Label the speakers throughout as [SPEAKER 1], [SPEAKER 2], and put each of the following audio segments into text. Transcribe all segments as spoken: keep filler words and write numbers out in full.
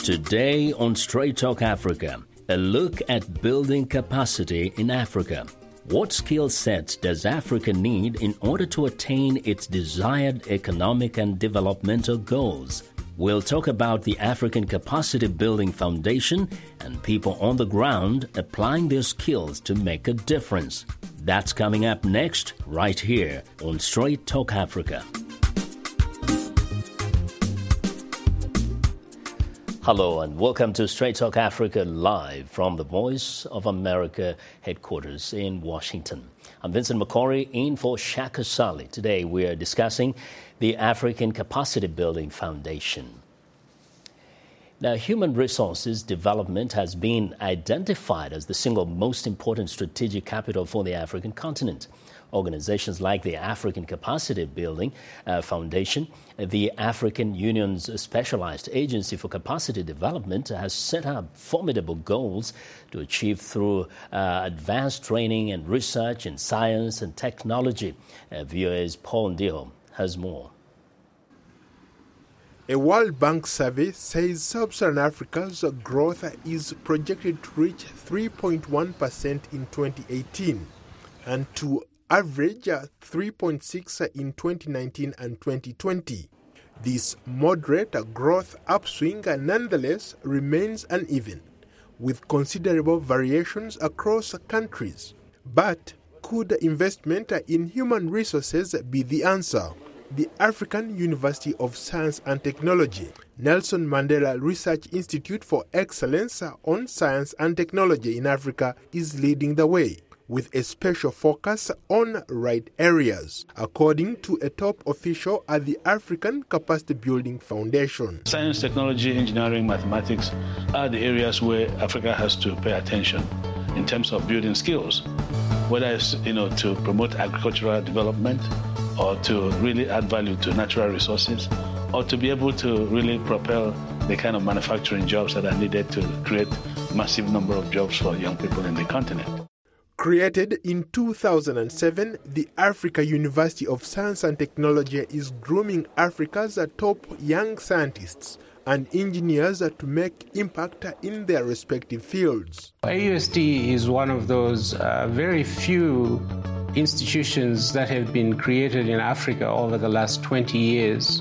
[SPEAKER 1] Today on Straight Talk Africa, a look at building capacity in Africa. What skill sets does Africa need in order to attain its desired economic and developmental goals? We'll talk about the African Capacity Building Foundation and people on the ground applying their skills to make a difference. That's coming up next, right here on Straight Talk Africa. Hello and welcome to Straight Talk Africa live from the Voice of America headquarters in Washington. I'm Vincent McCory in for Shaka Sali. Today we are discussing the African Capacity Building Foundation. Now, human resources development has been identified as the single most important strategic capital for the African continent. Organizations like the African Capacity Building uh, Foundation, the African Union's Specialized Agency for Capacity Development, has set up formidable goals to achieve through uh, advanced training and research in science and technology. Uh, V O A's Paul Ndiho has more.
[SPEAKER 2] A World Bank survey says Sub-Saharan Africa's growth is projected to reach three point one percent in twenty eighteen and to average three point six percent in twenty nineteen and twenty twenty. This moderate growth upswing nonetheless remains uneven, with considerable variations across countries. But could investment in human resources be the answer? The African University of Science and Technology, Nelson Mandela Research Institute for Excellence on Science and Technology in Africa is leading the way, with a special focus on right areas, according to a top official at the African Capacity Building Foundation.
[SPEAKER 3] Science, technology, engineering, mathematics are the areas where Africa has to pay attention in terms of building skills, whether it's you know to promote agricultural development or to really add value to natural resources, or to be able to really propel the kind of manufacturing jobs that are needed to create a massive number of jobs for young people in the continent.
[SPEAKER 2] Created in two thousand seven, the Africa University of Science and Technology is grooming Africa's top young scientists and engineers to make impact in their respective fields.
[SPEAKER 4] A U S D is one of those uh, very few institutions that have been created in Africa over the last twenty years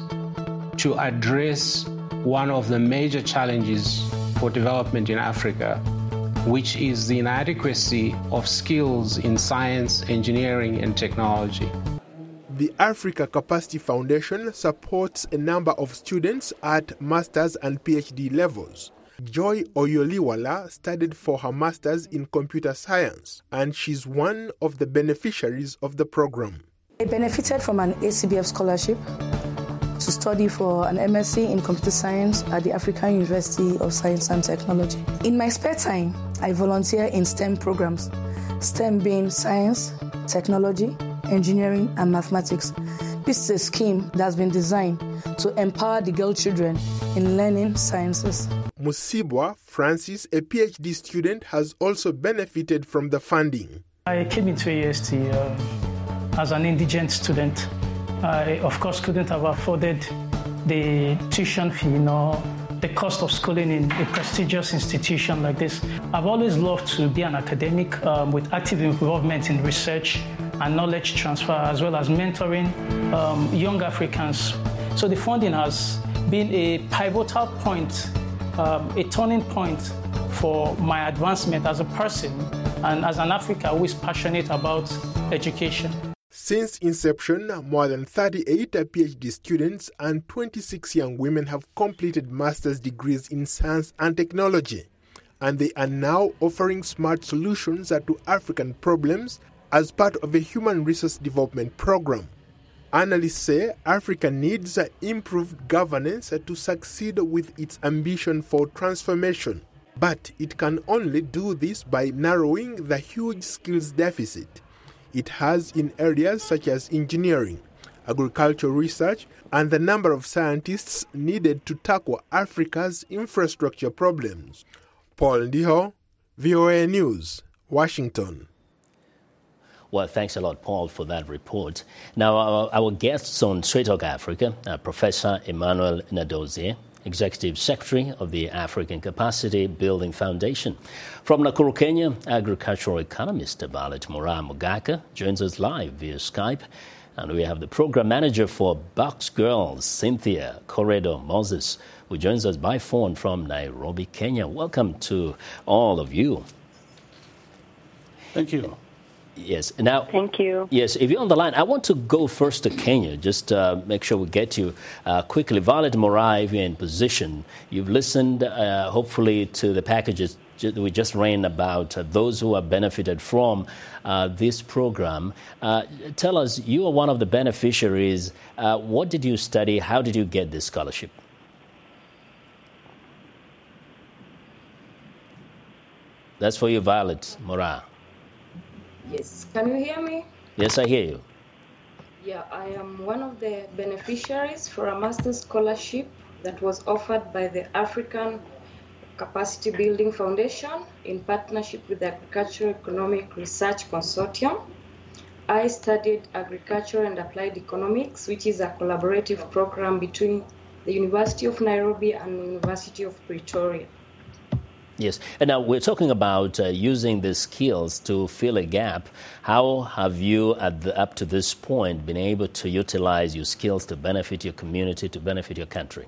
[SPEAKER 4] to address one of the major challenges for development in Africa, which is the inadequacy of skills in science, engineering, and technology.
[SPEAKER 2] The Africa Capacity Foundation supports a number of students at master's and PhD levels. Joy Oyoliwala studied for her master's in computer science, and she's one of the beneficiaries of the program.
[SPEAKER 5] I benefited from an A C B F scholarship to study for an M S c in computer science at the African University of Science and Technology. In my spare time, I volunteer in STEM programs, STEM being science, technology, engineering, and mathematics. This is a scheme that has been designed to empower the girl children in learning sciences.
[SPEAKER 2] Musibwa Francis, a PhD student, has also benefited from the funding.
[SPEAKER 6] I came into A U S T uh, as an indigent student. I, of course, couldn't have afforded the tuition fee, nor the cost of schooling in a prestigious institution like this. I've always loved to be an academic um, with active involvement in research and knowledge transfer, as well as mentoring um, young Africans. So the funding has been a pivotal point, um, a turning point for my advancement as a person and as an African who is passionate about education.
[SPEAKER 2] Since inception, more than thirty-eight PhD students and twenty-six young women have completed master's degrees in science and technology, and they are now offering smart solutions to African problems as part of a human resource development program. Analysts say Africa needs improved governance to succeed with its ambition for transformation, but it can only do this by narrowing the huge skills deficit it has in areas such as engineering, agricultural research, and the number of scientists needed to tackle Africa's infrastructure problems. Paul Ndiho, V O A News, Washington.
[SPEAKER 1] Well, thanks a lot, Paul, for that report. Now, our, our guests on Straight Talk Africa, uh, Professor Emmanuel Nadozie Executive Secretary of the African Capacity Building Foundation. From Nakuru, Kenya, agricultural economist Violet Moraa Mogaka joins us live via Skype. And we have the program manager for Box Girls, Cynthia Corredo Moses, who joins us by phone from Nairobi, Kenya. Welcome to all of you.
[SPEAKER 3] Thank you.
[SPEAKER 1] Yes. Now,
[SPEAKER 7] thank you.
[SPEAKER 1] Yes, if you're on the line, I want to go first to Kenya. Just uh, make sure we get you uh, quickly. Violet Moraa, if you're in position, you've listened, uh, hopefully, to the packages we just ran about uh, those who have benefited from uh, this program. Uh, tell us, you are one of the beneficiaries. Uh, what did you study? How did you get this scholarship? That's for you, Violet Moraa.
[SPEAKER 8] Yes, can you hear me?
[SPEAKER 1] Yes, I hear you.
[SPEAKER 8] Yeah, I am one of the beneficiaries for a master's scholarship that was offered by the African Capacity Building Foundation in partnership with the Agricultural Economic Research Consortium. I studied Agriculture and Applied Economics, which is a collaborative program between the University of Nairobi and the University of Pretoria.
[SPEAKER 1] Yes, and now we're talking about uh, using the skills to fill a gap. How have you, at the, up to this point, been able to utilize your skills to benefit your community, to benefit your country?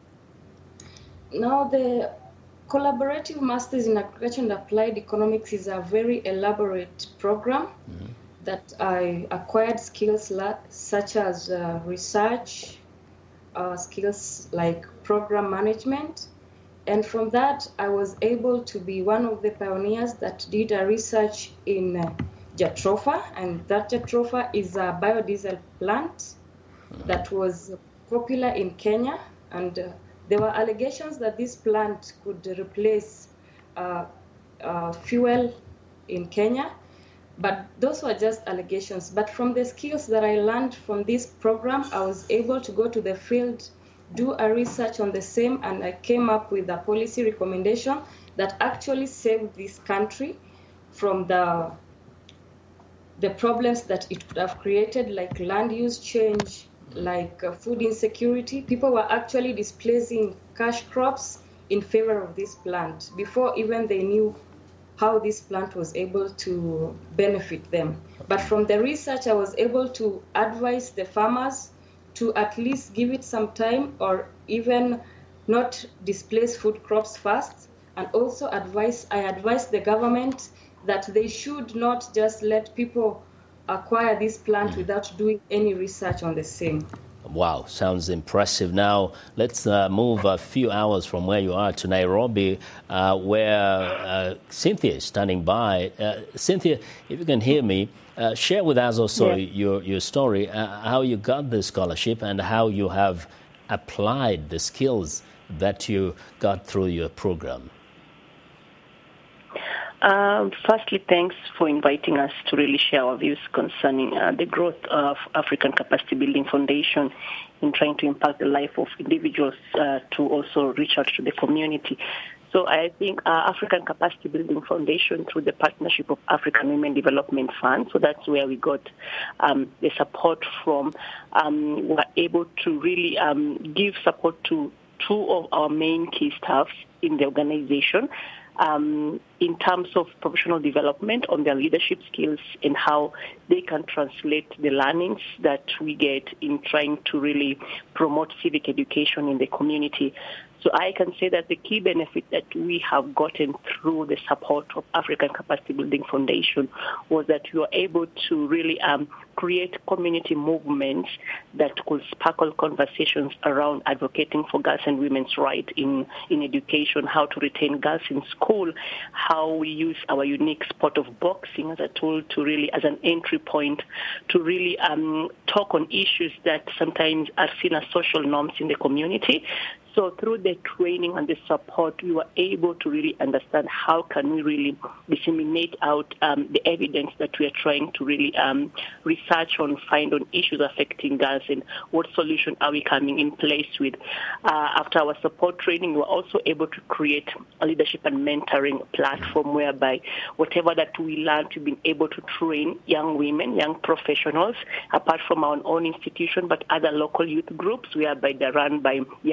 [SPEAKER 8] Now, the Collaborative Masters in Agriculture and Applied Economics is a very elaborate program mm-hmm. that I acquired skills la- such as uh, research, uh, skills like program management. And from that, I was able to be one of the pioneers that did a research in uh, Jatropha. And that Jatropha is a biodiesel plant that was popular in Kenya. And uh, there were allegations that this plant could replace uh, uh, fuel in Kenya. But those were just allegations. But from the skills that I learned from this program, I was able to go to the field, do a research on the same, and I came up with a policy recommendation that actually saved this country from the the problems that it could have created, like land use change, like uh, food insecurity. People were actually displacing cash crops in favor of this plant before even they knew how this plant was able to benefit them. But from the research, I was able to advise the farmers to at least give it some time, or even not displace food crops first. And also advise, I advise the government that they should not just let people acquire this plant without doing any research on the same.
[SPEAKER 1] Wow, sounds impressive. Now, let's uh, move a few hours from where you are to Nairobi, uh, where uh, Cynthia is standing by. Uh, Cynthia, if you can hear me, uh, share with us also yeah. your, your story, uh, how you got the scholarship and how you have applied the skills that you got through your program.
[SPEAKER 7] Um, firstly, thanks for inviting us to really share our views concerning uh, the growth of African Capacity Building Foundation in trying to impact the life of individuals uh, to also reach out to the community. So I think uh, African Capacity Building Foundation, through the partnership of African Women Development Fund, so that's where we got um, the support from, um, were able to really um, give support to two of our main key staffs in the organization, Um, in terms of professional development on their leadership skills and how they can translate the learnings that we get in trying to really promote civic education in the community. So I can say that the key benefit that we have gotten through the support of African Capacity Building Foundation was that we were able to really um, create community movements that could sparkle conversations around advocating for girls and women's rights in, in education, how to retain girls in school, how we use our unique sport of boxing as a tool to really, as an entry point, to really um, talk on issues that sometimes are seen as social norms in the community. So through the training and the support, we were able to really understand how can we really disseminate out um, the evidence that we are trying to really um, research on, find on issues affecting girls, and what solution are we coming in place with. Uh, after our support training, we were also able to create a leadership and mentoring platform whereby whatever that we learned, we've been able to train young women, young professionals, apart from our own institution, but other local youth groups whereby they're run by young women,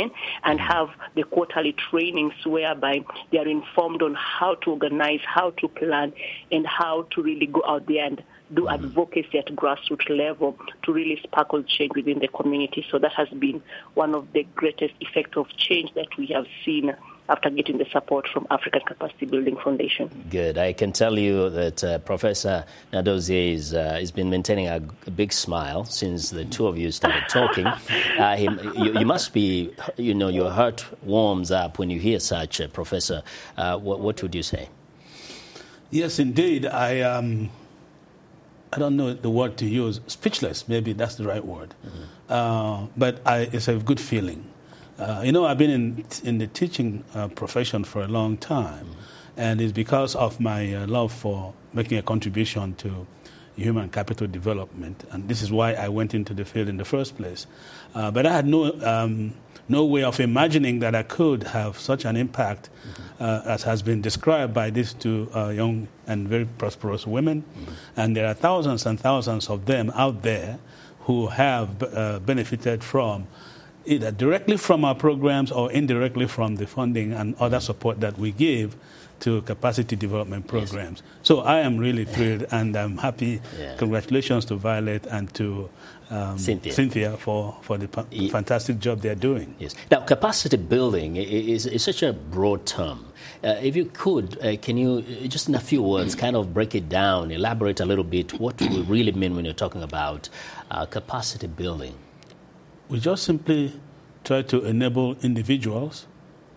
[SPEAKER 7] women and have the quarterly trainings whereby they are informed on how to organize, how to plan, and how to really go out there and do advocacy at grassroots level to really sparkle change within the community. So that has been one of the greatest effects of change that we have seen after getting the support from African Capacity Building Foundation.
[SPEAKER 1] Good. I can tell you that uh, Professor Nadozie is, uh, has been maintaining a, a big smile since the two of you started talking. uh, he, you, you must be, you know, your heart warms up when you hear such, uh, Professor. Uh, what, what would you say?
[SPEAKER 3] Yes, indeed. I um, I don't know the word to use. Speechless, maybe that's the right word. Mm-hmm. Uh, but I, it's a good feeling. Uh, you know, I've been in in the teaching uh, profession for a long time, mm-hmm. and it's because of my uh, love for making a contribution to human capital development, and this is why I went into the field in the first place. Uh, but I had no um, no way of imagining that I could have such an impact, mm-hmm. uh, as has been described by these two uh, young and very prosperous women, mm-hmm. and there are thousands and thousands of them out there who have uh, benefited from either directly from our programs or indirectly from the funding and other support that we give to capacity development programs. Yes. So I am really thrilled, and I'm happy. Yeah. Congratulations to Violet and to um, Cynthia, Cynthia for, for the pa- yeah. fantastic job they're doing.
[SPEAKER 1] Yes. Now, capacity building is, is such a broad term. Uh, if you could, uh, can you, just in a few words, kind of break it down, elaborate a little bit, what do we really mean when you're talking about uh, capacity building?
[SPEAKER 3] We just simply try to enable individuals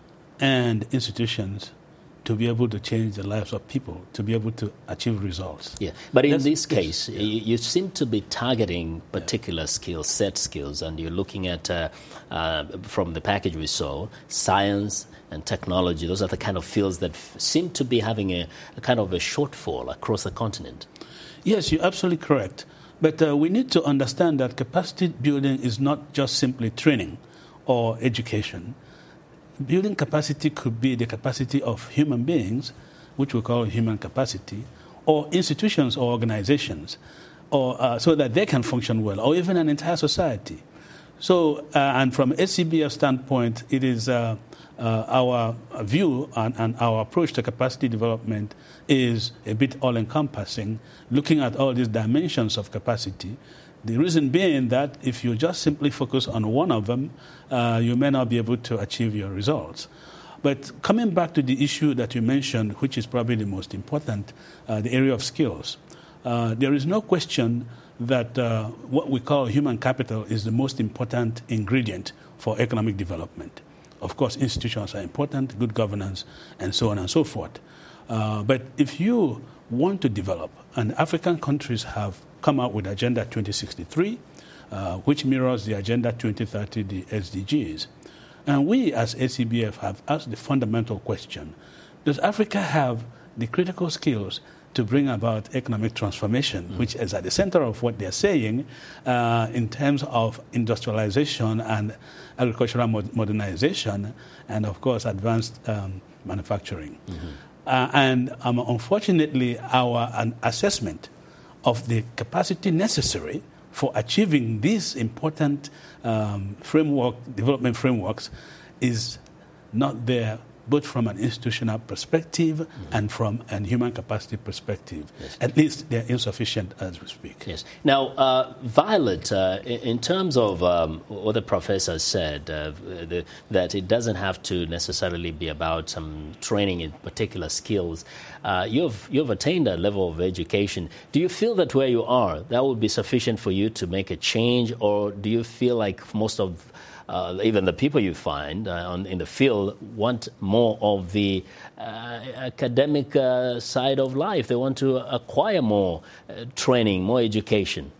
[SPEAKER 3] and institutions to be able to change the lives of people, to be able to achieve results.
[SPEAKER 1] Yeah, but in
[SPEAKER 3] That's,
[SPEAKER 1] this case,
[SPEAKER 3] yeah.
[SPEAKER 1] you, you seem to be targeting particular yeah. skills, set skills, and you're looking at, uh, uh, from the package we saw, science and technology. Those are the kind of fields that f- seem to be having a, a kind of a shortfall across the continent.
[SPEAKER 3] Yes, you're absolutely correct. But uh, we need to understand that capacity building is not just simply training or education. Building capacity could be the capacity of human beings, which we call human capacity, or institutions or organizations, or uh, so that they can function well, or even an entire society. So, uh, and from a C B F standpoint, it is uh, uh, our view and, and our approach to capacity development is a bit all-encompassing, looking at all these dimensions of capacity. The reason being that if you just simply focus on one of them, uh, you may not be able to achieve your results. But coming back to the issue that you mentioned, which is probably the most important, uh, the area of skills, uh, there is no question that uh, what we call human capital is the most important ingredient for economic development. Of course, institutions are important, good governance, and so on and so forth. Uh, but if you want to develop, and African countries have come out with Agenda twenty sixty-three, uh, which mirrors the Agenda twenty thirty, the S D Gs. And we as A C B F have asked the fundamental question, does Africa have the critical skills to bring about economic transformation, mm. which is at the center of what they're saying uh, in terms of industrialization and agricultural mod- modernization, and of course advanced um, manufacturing. Mm-hmm. Uh, and um, unfortunately, our an assessment of the capacity necessary for achieving these important um, framework development frameworks is not there, both from an institutional perspective mm-hmm. and from a human capacity perspective. Yes. At least they're insufficient as we speak.
[SPEAKER 1] Yes. Now, uh, Violet, uh, in, in terms of um, what the professor said, uh, the, that it doesn't have to necessarily be about some training in particular skills, uh, you've, you've attained a level of education. Do you feel that where you are, that would be sufficient for you to make a change, or do you feel like most of Uh, even the people you find uh, on, in the field want more of the uh, academic uh, side of life? They want to acquire more uh, training, more education.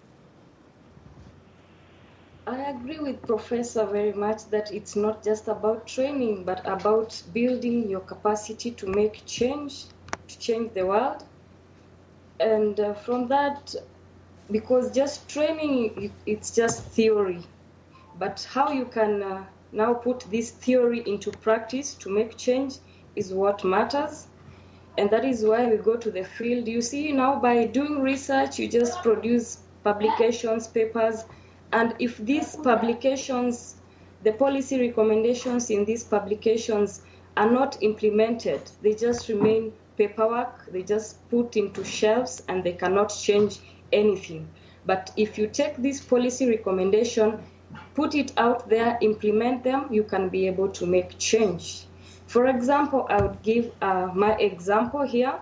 [SPEAKER 8] I agree with Professor very much that it's not just about training, but about building your capacity to make change, to change the world. And uh, from that, because just training, it's just theory. But how you can uh, now put this theory into practice to make change is what matters. And that is why we go to the field. You see, now by doing research, you just produce publications, papers. And if these publications the policy recommendations in these publications are not implemented. They just remain paperwork, they just put into shelves and they cannot change anything. But if you take this policy recommendation, put it out there, implement them, you can be able to make change. For example, I would give uh, my example here.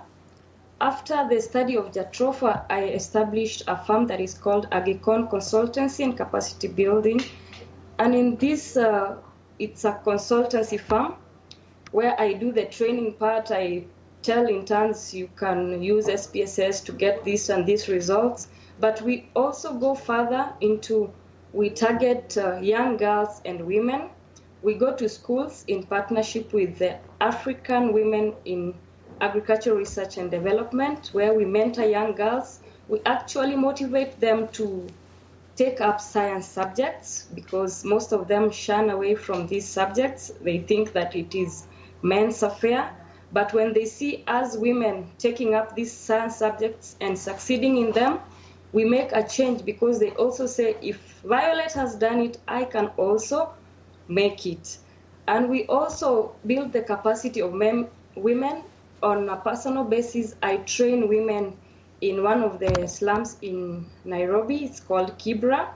[SPEAKER 8] After the study of Jatropha, I established a firm that is called Agicon Consultancy and Capacity Building. And in this, uh, it's a consultancy firm where I do the training part. I tell interns you can use S P S S to get this and these results. But we also go further into, we target uh, young girls and women. We go to schools in partnership with the African Women in Agricultural Research and Development, where we mentor young girls. We actually motivate them to take up science subjects because most of them shun away from these subjects. They think that it is men's affair. But when they see us women taking up these science subjects and succeeding in them, we make a change because they also say, if Violet has done it, I can also make it. And we also build the capacity of men, women on a personal basis. I train women in one of the slums in Nairobi. It's called Kibra.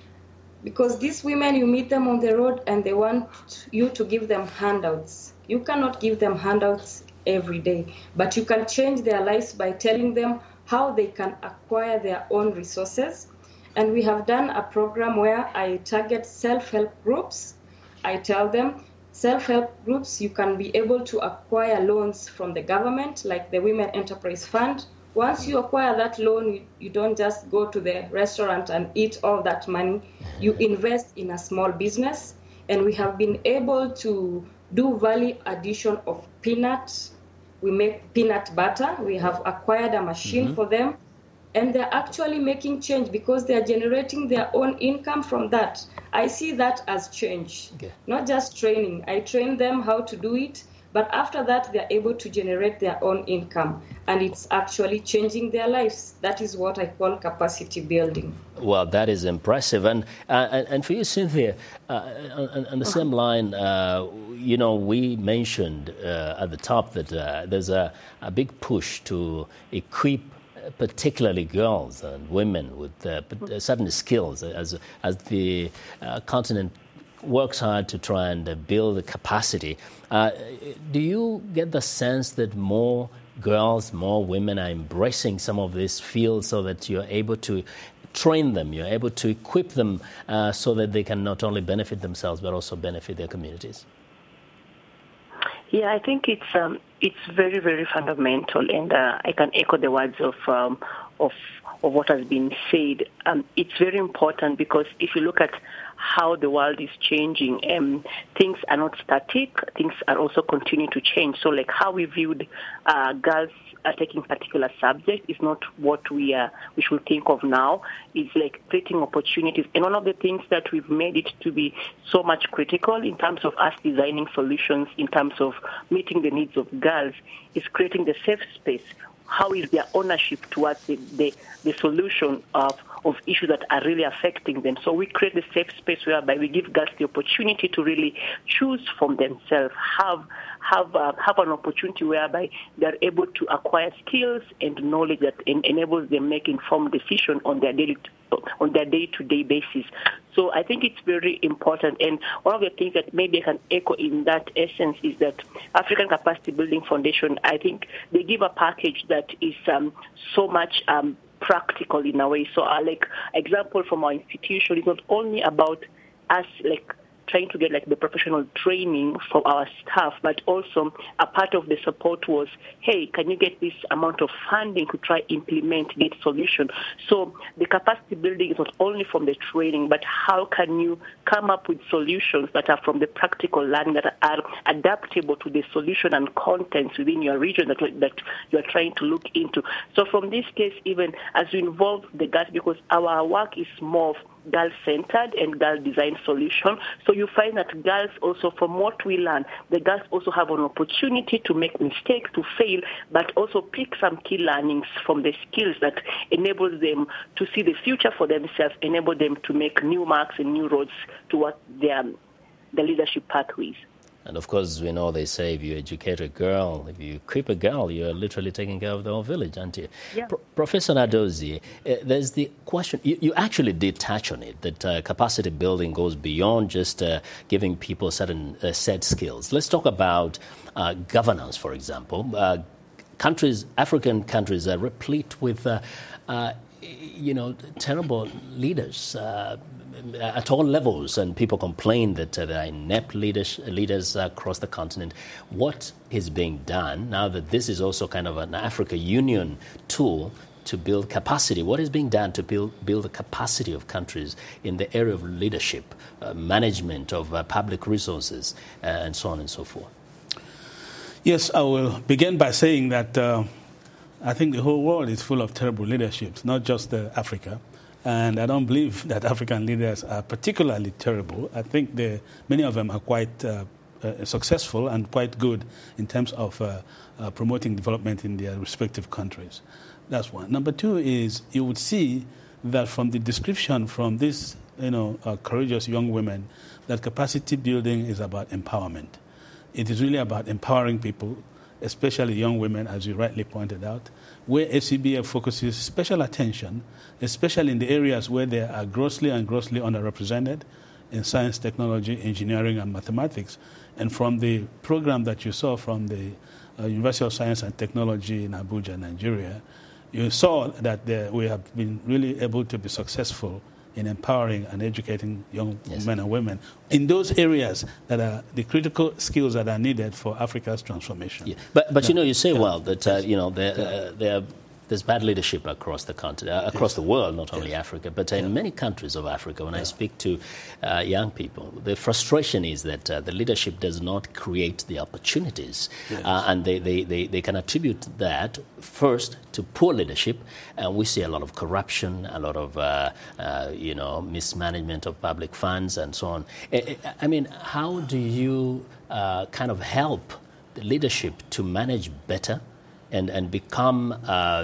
[SPEAKER 8] Because these women, you meet them on the road and they want you to give them handouts. You cannot give them handouts every day, but you can change their lives by telling them how they can acquire their own resources. And we have done a program where I target self-help groups. I tell them, self-help groups, you can be able to acquire loans from the government, like the Women Enterprise Fund. Once you acquire that loan, you, you don't just go to the restaurant and eat all that money. You invest in a small business. And we have been able to do value addition of peanuts. We make peanut butter. We have acquired a machine mm-hmm. for them. And they're actually making change because they're generating their own income from that. I see that as change, okay. Not just training. I train them how to do it, but after that, they're able to generate their own income. And it's actually changing their lives. That is what I call capacity building.
[SPEAKER 1] Well, that is impressive. And uh, and, and for you, Cynthia, uh, on, on the same line, uh, you know, we mentioned uh, at the top that uh, there's a, a big push to equip particularly girls and women with uh, certain skills as as the uh, continent works hard to try and uh, build the capacity. Uh, do you get the sense that more girls, more women are embracing some of these fields so that you're able to train them, you're able to equip them uh, so that they can not only benefit themselves but also benefit their communities?
[SPEAKER 7] Yeah, I think it's um, it's very, very fundamental, and uh, I can echo the words of um, of of what has been said. Um, it's very important because if you look at how the world is changing, um, things are not static. Things are also continuing to change. So, like how we viewed uh, girls uh, taking particular subject is not what we uh, we should think of now. It's like creating opportunities. And one of the things that we've made it to be so much critical in terms of us designing solutions, in terms of meeting the needs of girls, is creating the safe space. How is their ownership towards the, the, the solution of, of issues that are really affecting them? So we create the safe space whereby we give girls the opportunity to really choose from themselves, have have uh, have an opportunity whereby they're able to acquire skills and knowledge that en- enables them make informed decision on their daily on their day-to-day basis. So I think it's very important. And one of the things that maybe I can echo in that essence is that African Capacity Building Foundation, I think they give a package that is um, so much um, practical in a way. So uh, like example from our institution, it's not only about us like trying to get like the professional training for our staff, but also a part of the support was, hey, can you get this amount of funding to try implement this solution? So the capacity building is not only from the training, but how can you come up with solutions that are from the practical learning that are adaptable to the solution and contents within your region that, that you're trying to look into. So from this case, even as we involve the girls, because our work is more girl-centered and girl-designed solution. So you find that girls also, from what we learn, the girls also have an opportunity to make mistakes, to fail, but also pick some key learnings from the skills that enable them to see the future for themselves, enable them to make new marks and new roads towards their the leadership pathways.
[SPEAKER 1] And of course, we know they say if you educate a girl, if you equip a girl, you're literally taking care of the whole village, aren't you?
[SPEAKER 7] Yeah.
[SPEAKER 1] Pro- Professor Nadozie, uh, there's the question, you, you actually did touch on it, that uh, capacity building goes beyond just uh, giving people certain uh, set skills. Let's talk about uh, governance, for example. Uh, countries, African countries are replete with, uh, uh, you know, terrible leaders, uh, at all levels, and people complain that uh, there are inept leaders, leaders across the continent. What is being done now that this is also kind of an Africa Union tool to build capacity? What is being done to build, build the capacity of countries in the area of leadership, uh, management of uh, public resources, uh, and so on and so forth?
[SPEAKER 3] Yes, I will begin by saying that uh, I think the whole world is full of terrible leaderships, not just uh, Africa. And I don't believe that African leaders are particularly terrible. I think they, many of them are quite uh, uh, successful and quite good in terms of uh, uh, promoting development in their respective countries. That's one. Number two is you would see that from the description from these you know, uh, courageous young women that capacity building is about empowerment. It is really about empowering people, especially young women, as you rightly pointed out, where A C B F focuses special attention, especially in the areas where they are grossly and grossly underrepresented in science, technology, engineering, and mathematics. And from the program that you saw from the uh, University of Science and Technology in Abuja, Nigeria, you saw that the, we have been really able to be successful in empowering and educating young yes. men and women in those areas that are the critical skills that are needed for Africa's transformation.
[SPEAKER 1] Yeah. But, but
[SPEAKER 3] yeah.
[SPEAKER 1] you know, you say,
[SPEAKER 3] yeah.
[SPEAKER 1] well, that, uh, you know, there, uh, there, there's bad leadership across the continent, uh, across yes. the world, not only yes. Africa, but in yeah. many countries of Africa. When yeah. I speak to uh, young people, the frustration is that uh, the leadership does not create the opportunities. Yes. Uh, and they, they, they, they can attribute that first to poor leadership. And we see a lot of corruption, a lot of, uh, uh, you know, mismanagement of public funds and so on. I, I mean, how do you uh, kind of help the leadership to manage better and, and become uh,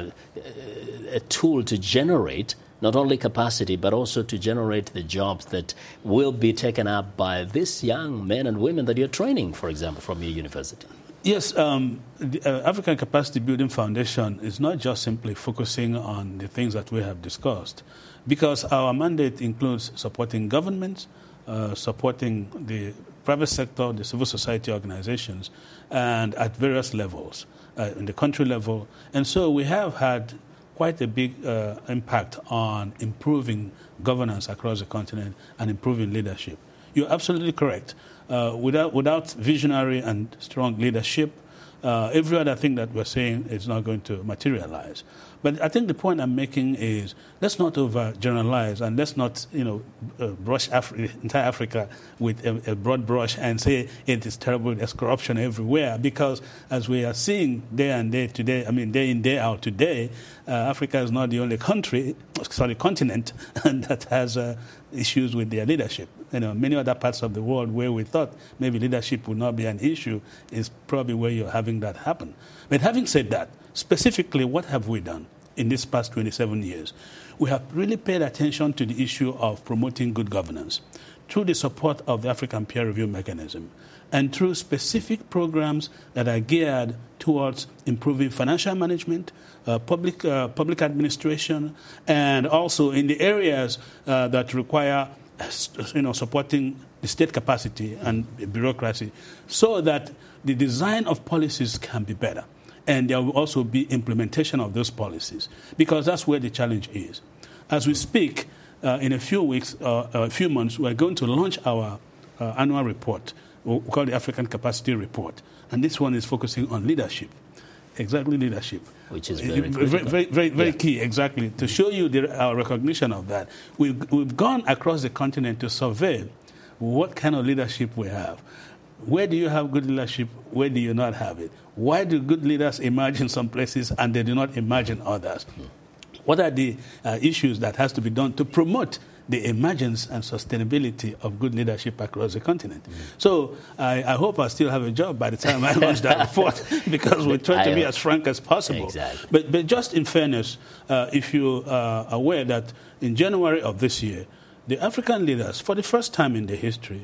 [SPEAKER 1] a tool to generate not only capacity, but also to generate the jobs that will be taken up by these young men and women that you're training, for example, from your university?
[SPEAKER 3] Yes, um, the uh, African Capacity Building Foundation is not just simply focusing on the things that we have discussed, because our mandate includes supporting governments, uh, supporting the private sector, the civil society organizations, and at various levels, uh, in the country level. And so we have had quite a big uh, impact on improving governance across the continent and improving leadership. You're absolutely correct. Uh, without, without visionary and strong leadership, uh, every other thing that we're saying is not going to materialize. But I think the point I'm making is let's not overgeneralize and let's not, you know, uh, brush Afri- entire Africa with a, a broad brush and say it is terrible, there's corruption everywhere. Because as we are seeing day and day today, I mean day in, day out today, uh, Africa is not the only country, sorry, continent that has uh, issues with their leadership. You know, many other parts of the world where we thought maybe leadership would not be an issue is probably where you're having that happen. But having said that, specifically, what have we done in these past twenty-seven years? We have really paid attention to the issue of promoting good governance through the support of the African Peer Review Mechanism and through specific programs that are geared towards improving financial management, uh, public, uh, public administration, and also in the areas uh, that require you know, supporting the state capacity and bureaucracy so that the design of policies can be better. And there will also be implementation of those policies, because that's where the challenge is. As we speak, uh, in a few weeks, uh, a few months, we're going to launch our uh, annual report, we call the African Capacity Report. And this one is focusing on leadership, exactly leadership.
[SPEAKER 1] Which is very
[SPEAKER 3] very, very, very, very, very
[SPEAKER 1] yeah.
[SPEAKER 3] key, exactly, to show you the, our recognition of that. We've, we've gone across the continent to survey what kind of leadership we have. Where do you have good leadership? Where do you not have it? Why do good leaders emerge in some places and they do not emerge in others? What are the uh, issues that has to be done to promote the emergence and sustainability of good leadership across the continent? Mm. So I, I hope I still have a job by the time I launch that report, because we try to be as frank as possible.
[SPEAKER 1] Exactly.
[SPEAKER 3] But, but just in fairness, uh, if you are aware that in January of this year, the African leaders, for the first time in their history,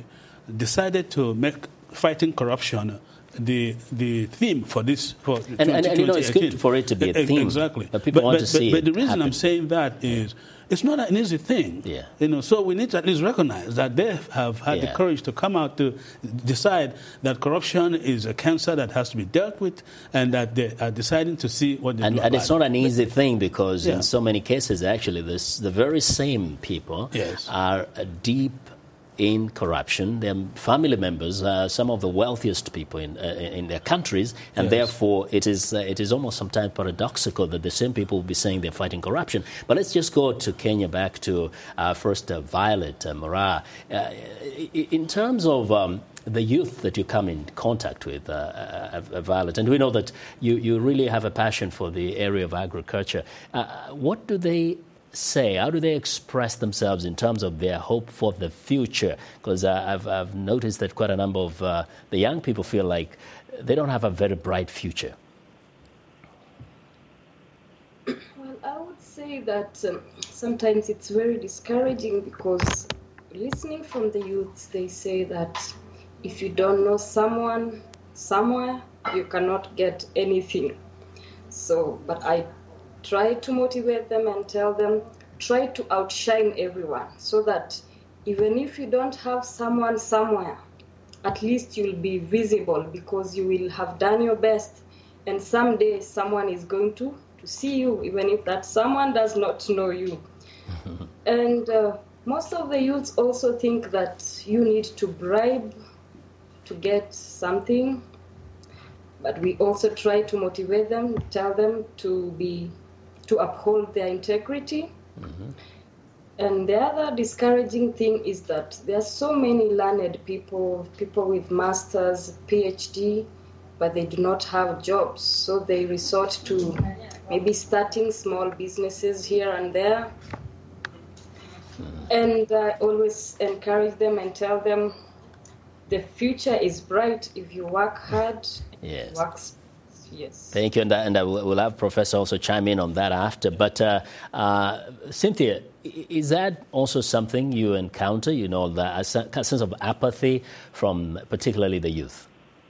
[SPEAKER 3] decided to make fighting corruption the the theme for this for
[SPEAKER 1] and, and, and you know it's good for it to be a theme.
[SPEAKER 3] Exactly.
[SPEAKER 1] But people
[SPEAKER 3] but,
[SPEAKER 1] want
[SPEAKER 3] but,
[SPEAKER 1] to see
[SPEAKER 3] but,
[SPEAKER 1] it
[SPEAKER 3] but the reason
[SPEAKER 1] happen.
[SPEAKER 3] I'm saying that is it's not an easy thing.
[SPEAKER 1] Yeah.
[SPEAKER 3] You know, so we need to at least recognize that they have had
[SPEAKER 1] yeah.
[SPEAKER 3] the courage to come out to decide that corruption is a cancer that has to be dealt with, and that they are deciding to see what they
[SPEAKER 1] and,
[SPEAKER 3] do
[SPEAKER 1] and
[SPEAKER 3] about
[SPEAKER 1] it's not an
[SPEAKER 3] it.
[SPEAKER 1] easy thing because
[SPEAKER 3] Yeah.
[SPEAKER 1] in so many cases, actually, this the very same people
[SPEAKER 3] Yes.
[SPEAKER 1] are uh, deep in corruption. They're family members, uh, some of the wealthiest people in uh, in their countries, and
[SPEAKER 3] Yes.
[SPEAKER 1] therefore it is uh, it is almost sometimes paradoxical that the same people will be saying they're fighting corruption. But let's just go to Kenya, back to uh, first uh, Violet uh, Mora. Uh, in terms of um, the youth that you come in contact with, uh, uh, uh, Violet, and we know that you, you really have a passion for the area of agriculture. Uh, what do they say? How do they express themselves in terms of their hope for the future? Because uh, I've, I've noticed that quite a number of uh, the young people feel like they don't have a very bright future.
[SPEAKER 8] Well, I would say that um, sometimes it's very discouraging because listening from the youths, they say that if you don't know someone somewhere, you cannot get anything. So, but I try to motivate them and tell them, try to outshine everyone so that even if you don't have someone somewhere, at least you'll be visible because you will have done your best, and someday someone is going to, to see you, even if that someone does not know you. And uh, most of the youths also think that you need to bribe to get something, but we also try to motivate them, tell them to be to uphold their integrity. Mm-hmm. And the other discouraging thing is that there are so many learned people, people with masters, PhD, but they do not have jobs. So they resort to maybe starting small businesses here and there. Mm-hmm. And I always encourage them and tell them the future is bright if you work hard.
[SPEAKER 1] Yes.
[SPEAKER 8] Work Yes.
[SPEAKER 1] Thank you, and, and I will, we'll have Professor also chime in on that after. But uh, uh, Cynthia, is that also something you encounter, you know, the, a sense of apathy from particularly the youth?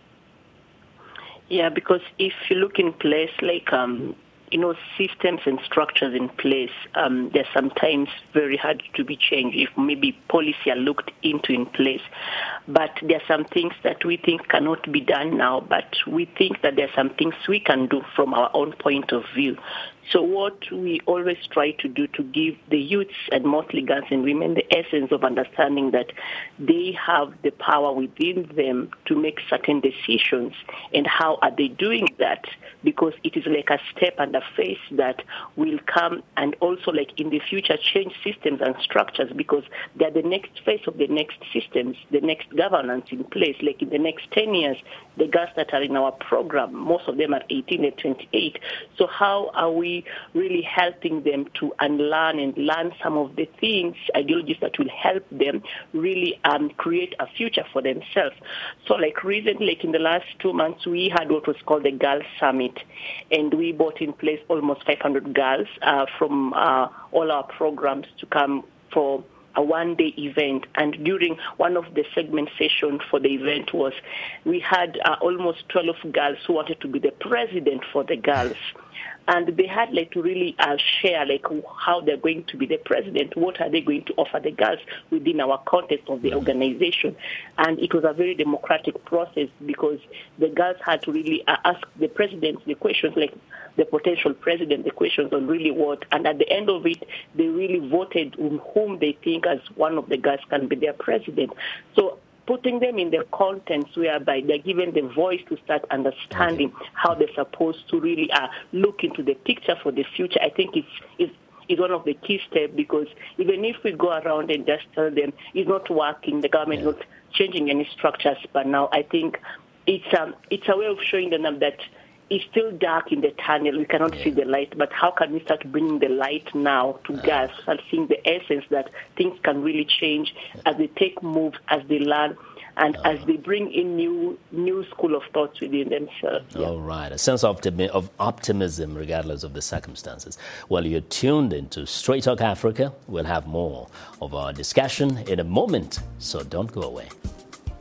[SPEAKER 7] Yeah, because if you look in place, like, um, you know, systems and structures in place, um, they're sometimes very hard to be changed if maybe policy are looked into in place. But there are some things that we think cannot be done now, but we think that there are some things we can do from our own point of view. So what we always try to do to give the youths and mostly girls and women the essence of understanding that they have the power within them to make certain decisions. And how are they doing that? Because it is like a step and a phase that will come and also like in the future change systems and structures because they're the next phase of the next systems, the next governance in place. Like in the next ten years, the girls that are in our program, most of them are eighteen and twenty-eight. So how are we really helping them to unlearn and learn some of the things, ideologies that will help them really um, create a future for themselves? So like recently, like in the last two months, we had what was called the Girls Summit, and we brought in place almost five hundred girls uh, from uh, all our programs to come for a one-day event. And during one of the segment sessions for the event was, we had uh, almost twelve girls who wanted to be the president for the girls. And they had like to really uh, share like how they're going to be the president, what are they going to offer the girls within our context of the organization. And it was a very democratic process because the girls had to really uh, ask the president the questions, like the potential president the questions on really what. And at the end of it, they really voted on whom they think as one of the girls can be their president. So putting them in the contents whereby they're given the voice to start understanding okay. how they're supposed to really uh, look into the picture for the future, I think it's, it's, it's one of the key steps because even if we go around and just tell them it's not working, the government yeah. is not changing any structures, but now I think it's, um, it's a way of showing them that it's still dark in the tunnel. We cannot yeah. see the light, but how can we start bringing the light now to uh, girls and seeing the essence that things can really change as they take moves, as they learn, and uh, as they bring in new new school of thoughts within themselves. Yeah.
[SPEAKER 1] All right, a sense of, optimi- of optimism regardless of the circumstances. Well, you're tuned into Straight Talk Africa. We'll have more of our discussion in a moment, so don't go away.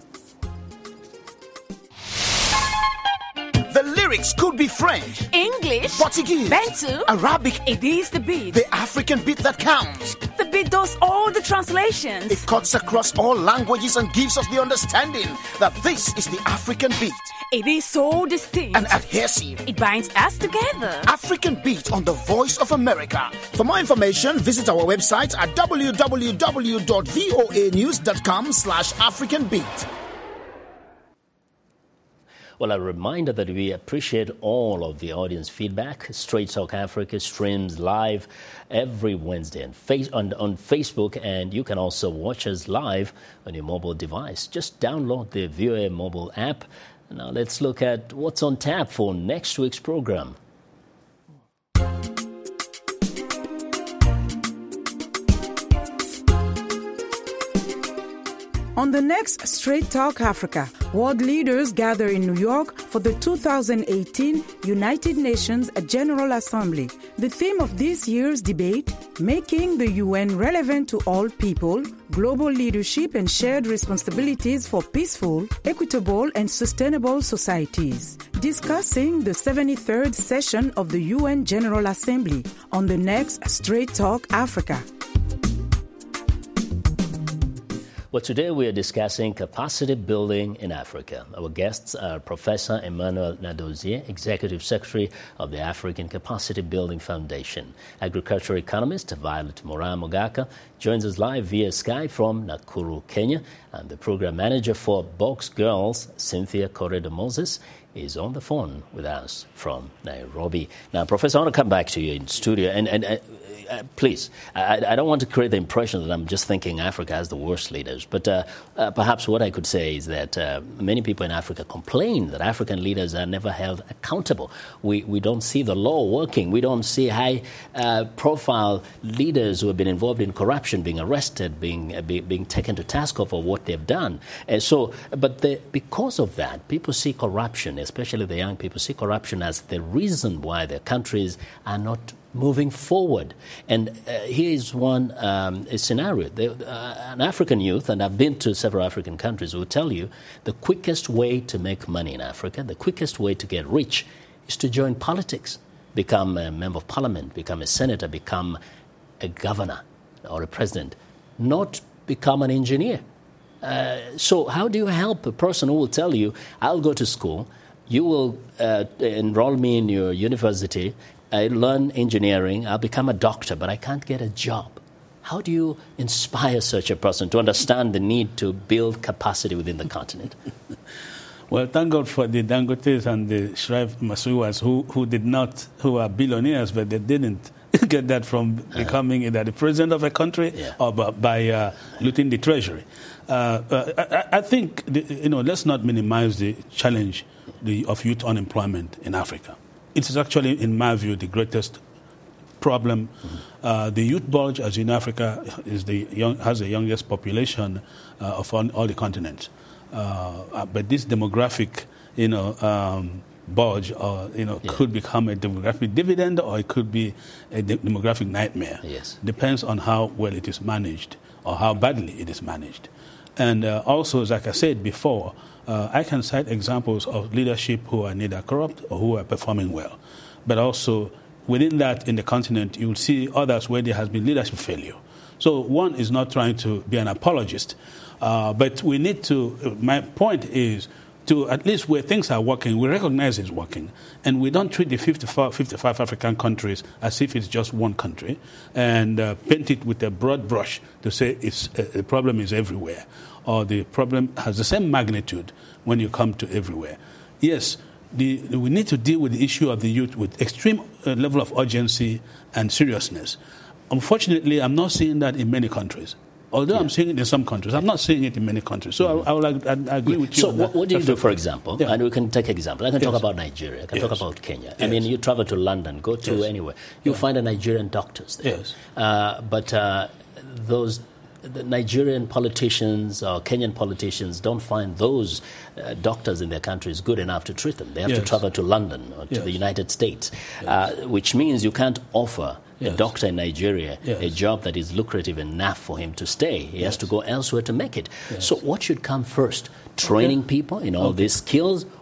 [SPEAKER 9] lyrics could be French,
[SPEAKER 10] English,
[SPEAKER 9] Portuguese,
[SPEAKER 10] Bantu,
[SPEAKER 9] Arabic.
[SPEAKER 10] It is the beat.
[SPEAKER 9] The African beat that counts.
[SPEAKER 10] The beat does all the translations.
[SPEAKER 9] It cuts across all languages and gives us the understanding that this is the African beat.
[SPEAKER 10] It is so distinct
[SPEAKER 9] and adhesive.
[SPEAKER 10] It binds us together.
[SPEAKER 9] African Beat on the Voice of America. For more information, visit our website at w w w dot voa news dot com slash African Beat.
[SPEAKER 1] Well, a reminder that we appreciate all of the audience feedback. Straight Talk Africa streams live every Wednesday on, face, on, on Facebook, and you can also watch us live on your mobile device. Just download the V O A mobile app. Now let's look at what's on tap for next week's program.
[SPEAKER 11] On the next Straight Talk Africa, world leaders gather in New York for the two thousand eighteen United Nations General Assembly. The theme of this year's debate, making the U N relevant to all people, global leadership and shared responsibilities for peaceful, equitable and sustainable societies. Discussing the seventy-third session of the U N General Assembly on the next Straight Talk Africa.
[SPEAKER 1] Well, today we are discussing capacity building in Africa. Our guests are Professor Emmanuel Nadozie, Executive Secretary of the African Capacity Building Foundation. Agricultural economist Violet Moraa-Mogaka joins us live via Skype from Nakuru, Kenya. And the program manager for Box Girls, Cynthia Corredo-Moses, is on the phone with us from Nairobi. Now, Professor, I want to come back to you in studio. And, and uh, uh, please, I, I don't want to create the impression that I'm just thinking Africa has the worst leaders. But uh, uh, perhaps what I could say is that uh, many people in Africa complain that African leaders are never held accountable. We, we don't see the law working. We don't see high-profile uh, leaders who have been involved in corruption being arrested, being, uh, be, being taken to task for what they've done. Uh, so, but the, because of that, people see corruption, especially the young people, see corruption as the reason why their countries are not moving forward. And uh, here is one um, a scenario. They, uh, an African youth, and I've been to several African countries, will tell you the quickest way to make money in Africa, the quickest way to get rich is to join politics, become a member of parliament, become a senator, become a governor or a president, not become an engineer. Uh, so how do you help a person who will tell you, I'll go to school, you will uh, enroll me in your university, I learn engineering, I'll become a doctor, but I can't get a job. How do you inspire such a person to understand the need to build capacity within the continent?
[SPEAKER 3] Well, thank God for the Dangotes and the Shreve Masuwas who, who did not, who are billionaires, but they didn't get that from becoming either the president of a country yeah. or by, by uh, looting the treasury. Uh, uh, I, I think, the, you know, let's not minimize the challenge the, of youth unemployment in Africa. It is actually, in my view, the greatest problem. Mm-hmm. Uh, the youth bulge, as in Africa, is the young, has the youngest population uh, of all, all the continents. Uh, but this demographic, you know, um, bulge, or you know, yeah. could become a demographic dividend, or it could be a de- demographic nightmare.
[SPEAKER 1] Yes,
[SPEAKER 3] depends on how well it is managed or how badly it is managed. And uh, also, like I said before, uh, I can cite examples of leadership who are neither corrupt or who are performing well. But also, within that, in the continent, you will see others where there has been leadership failure. So one is not trying to be an apologist, uh, but we need to, my point is, to at least where things are working, we recognize it's working. And we don't treat the fifty-five, fifty-five African countries as if it's just one country and uh, paint it with a broad brush to say it's, uh, the problem is everywhere, or the problem has the same magnitude when you come to everywhere. Yes, the, we need to deal with the issue of the youth with extreme uh, level of urgency and seriousness. Unfortunately, I'm not seeing that in many countries. Although yeah. I'm seeing it in some countries, I'm not seeing it in many countries. So mm-hmm. I, I, will, I, I agree yeah. with you.
[SPEAKER 1] So what, what do you do, for example?
[SPEAKER 3] Yeah.
[SPEAKER 1] And we can take example. I can yes. talk about Nigeria. I can yes. talk about Kenya. Yes. I mean, you travel to London, go to yes. anywhere. You'll yeah. find a Nigerian doctors there.
[SPEAKER 3] Yes.
[SPEAKER 1] Uh, but uh, those the Nigerian politicians or Kenyan politicians don't find those uh, doctors in their countries good enough to treat them. They have yes. to travel to London or to yes. the United States, yes. uh, which means you can't offer Yes. a doctor in Nigeria yes. a job that is lucrative enough for him to stay. He yes. has to go elsewhere to make it. Yes. So what should come first? Training okay. people in all okay. these skills,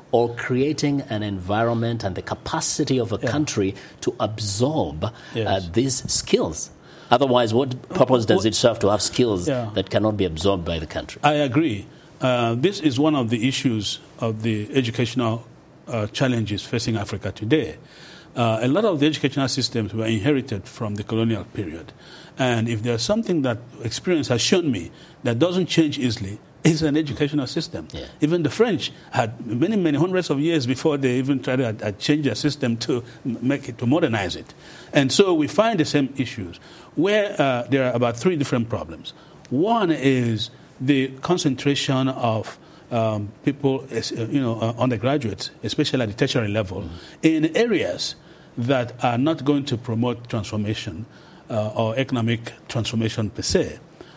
[SPEAKER 1] or creating an environment and the capacity of a yeah. country to absorb yes. uh, these skills. Otherwise, what purpose does it serve to have skills yeah. that cannot be absorbed by the country?
[SPEAKER 3] I agree. Uh, this is one of the issues of the educational uh, challenges facing Africa today. Uh, a lot of the educational systems were inherited from the colonial period. And if there's something that experience has shown me that doesn't change easily, it's an educational system.
[SPEAKER 1] Yeah.
[SPEAKER 3] Even the French had many, many hundreds of years before they even tried to uh, change their system to make it, to modernize it. And so we find the same issues where uh, there are about three different problems. One is the concentration of um, people, you know, uh, undergraduates, especially at the tertiary level, mm-hmm. in areas that are not going to promote transformation uh, or economic transformation per se.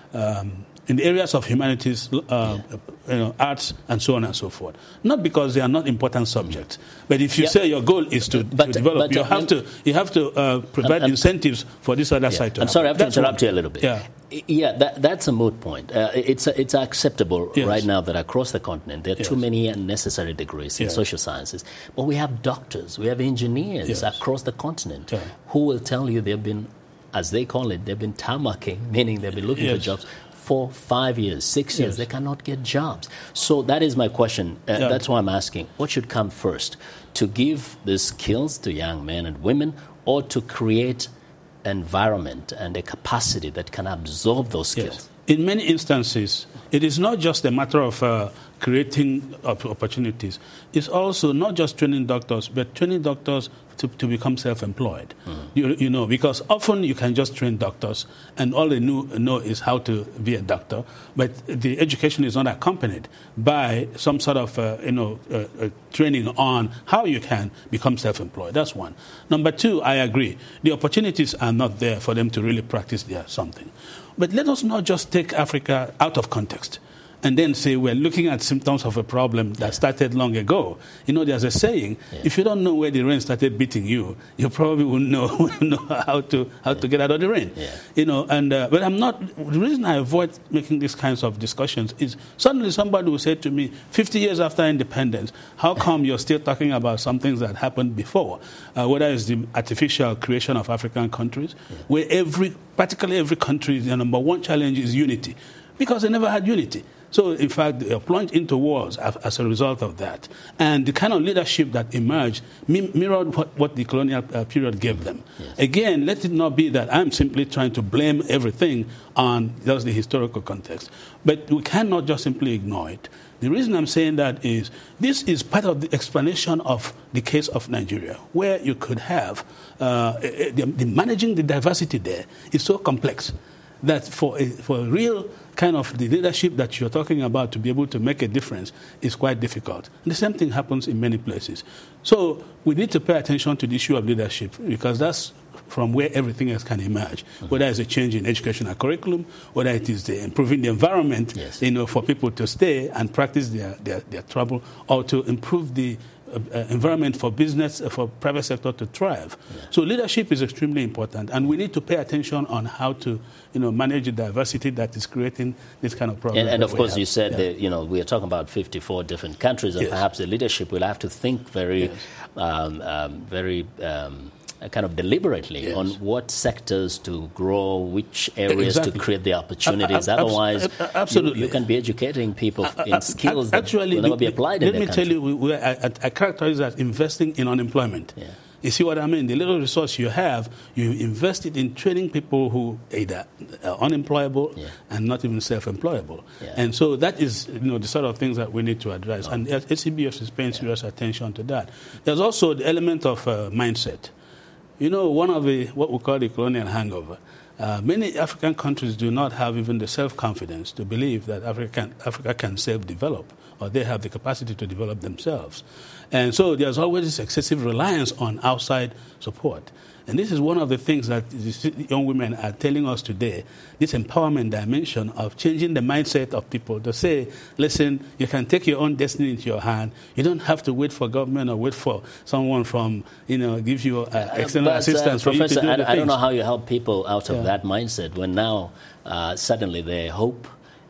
[SPEAKER 3] Um, in the areas of humanities, uh, yeah. you know, arts, and so on and so forth. Not because they are not important subjects, but if you yeah. say your goal is to, but, to develop, but, you, uh, have to, you have to uh, provide um, incentives for this other yeah. side to
[SPEAKER 1] I'm
[SPEAKER 3] happen.
[SPEAKER 1] sorry, I have to
[SPEAKER 3] that's
[SPEAKER 1] interrupt
[SPEAKER 3] one.
[SPEAKER 1] you a little bit.
[SPEAKER 3] Yeah,
[SPEAKER 1] yeah that, that's a moot point. Uh, it's, it's acceptable
[SPEAKER 3] yes.
[SPEAKER 1] right now that across the continent there are
[SPEAKER 3] yes.
[SPEAKER 1] too many unnecessary degrees in
[SPEAKER 3] yes.
[SPEAKER 1] social sciences. But we have doctors, we have engineers
[SPEAKER 3] yes.
[SPEAKER 1] across the continent
[SPEAKER 3] yeah.
[SPEAKER 1] who will tell you they've been, as they call it, they've been tarmacking, meaning they've been looking
[SPEAKER 3] yes.
[SPEAKER 1] for jobs for five years, six years.
[SPEAKER 3] Yes.
[SPEAKER 1] They cannot get jobs. So that is my question. Uh,
[SPEAKER 3] yeah.
[SPEAKER 1] That's why I'm asking, what should come first? To give the skills to young men and women, or to create environment and a capacity that can absorb those skills?
[SPEAKER 3] Yes. In many instances, it is not just a matter of uh, creating opportunities. It's also not just training doctors, but training doctors to, to become self-employed. Mm. You, you know, because often you can just train doctors, and all they know, know is how to be a doctor, but the education is not accompanied by some sort of, uh, you know, uh, uh, training on how you can become self-employed. That's one. Number two, I agree. The opportunities are not there for them to really practice their something. But let us not just take Africa out of context and then say we're looking at symptoms of a problem that started long ago. You know, there's a saying, yeah. if you don't know where the rain started beating you, you probably won't know, know how to how yeah. to get out of the rain.
[SPEAKER 1] Yeah.
[SPEAKER 3] You know, and uh, but I'm not, the reason I avoid making these kinds of discussions is suddenly somebody will say to me, fifty years after independence, how come you're still talking about some things that happened before? Uh, whether it's the artificial creation of African countries, yeah. where every, practically every country, the number one challenge is unity, because they never had unity. So, in fact, they are plunged into wars as a result of that. And the kind of leadership that emerged mirrored what, what the colonial uh, period gave them. Yes. Again, let it not be that I'm simply trying to blame everything on just the historical context. But we cannot just simply ignore it. The reason I'm saying that is this is part of the explanation of the case of Nigeria, where you could have uh, the, the managing the diversity there is so complex that for a, for a real kind of the leadership that you're talking about to be able to make a difference is quite difficult. And the same thing happens in many places. So we need to pay attention to the issue of leadership, because that's from where everything else can emerge, mm-hmm. whether it's a change in educational curriculum, whether it is the improving the environment,
[SPEAKER 1] yes.
[SPEAKER 3] you know, for people to stay and practice their, their, their trouble, or to improve the Uh, environment for business, uh, for private sector to thrive. Yeah. So leadership is extremely important, and we need to pay attention on how to, you know, manage the diversity that is creating this kind of problem.
[SPEAKER 1] And, and of course,
[SPEAKER 3] have.
[SPEAKER 1] you said
[SPEAKER 3] yeah.
[SPEAKER 1] that, you know, we are talking about fifty-four different countries, and
[SPEAKER 3] yes.
[SPEAKER 1] perhaps the leadership will have to think very,
[SPEAKER 3] yes.
[SPEAKER 1] um, um, very. Um, kind of deliberately
[SPEAKER 3] yes.
[SPEAKER 1] on what sectors to grow, which areas
[SPEAKER 3] exactly.
[SPEAKER 1] to create the opportunities.
[SPEAKER 3] Uh, uh,
[SPEAKER 1] Otherwise,
[SPEAKER 3] absolutely.
[SPEAKER 1] You, you can be educating people
[SPEAKER 3] uh,
[SPEAKER 1] in skills uh,
[SPEAKER 3] actually,
[SPEAKER 1] that will never be applied
[SPEAKER 3] let
[SPEAKER 1] in their
[SPEAKER 3] me
[SPEAKER 1] country.
[SPEAKER 3] tell you, we, we, I, I characterize that investing in unemployment.
[SPEAKER 1] Yeah.
[SPEAKER 3] You see what I mean? The little resource you have, you invest it in training people who either are unemployable
[SPEAKER 1] yeah.
[SPEAKER 3] and not even self-employable.
[SPEAKER 1] Yeah.
[SPEAKER 3] And so that is, you know, the sort of things that we need to address.
[SPEAKER 1] Oh.
[SPEAKER 3] And A C B F is paying serious yeah. attention to that. There's also the element of uh, mindset. You know, one of the, what we call the colonial hangover, uh, many African countries do not have even the self-confidence to believe that Africa can, Africa can self-develop, or they have the capacity to develop themselves. And so there's always this excessive reliance on outside support. And this is one of the things that young women are telling us today, this empowerment dimension of changing the mindset of people to say, listen, you can take your own destiny into your hand. You don't have to wait for government or wait for someone from, you know, give you uh, external
[SPEAKER 1] but,
[SPEAKER 3] assistance
[SPEAKER 1] uh,
[SPEAKER 3] for
[SPEAKER 1] Professor,
[SPEAKER 3] you to do
[SPEAKER 1] I,
[SPEAKER 3] the
[SPEAKER 1] I don't
[SPEAKER 3] things.
[SPEAKER 1] know how you help people out of
[SPEAKER 3] yeah.
[SPEAKER 1] that mindset when now uh, suddenly their hope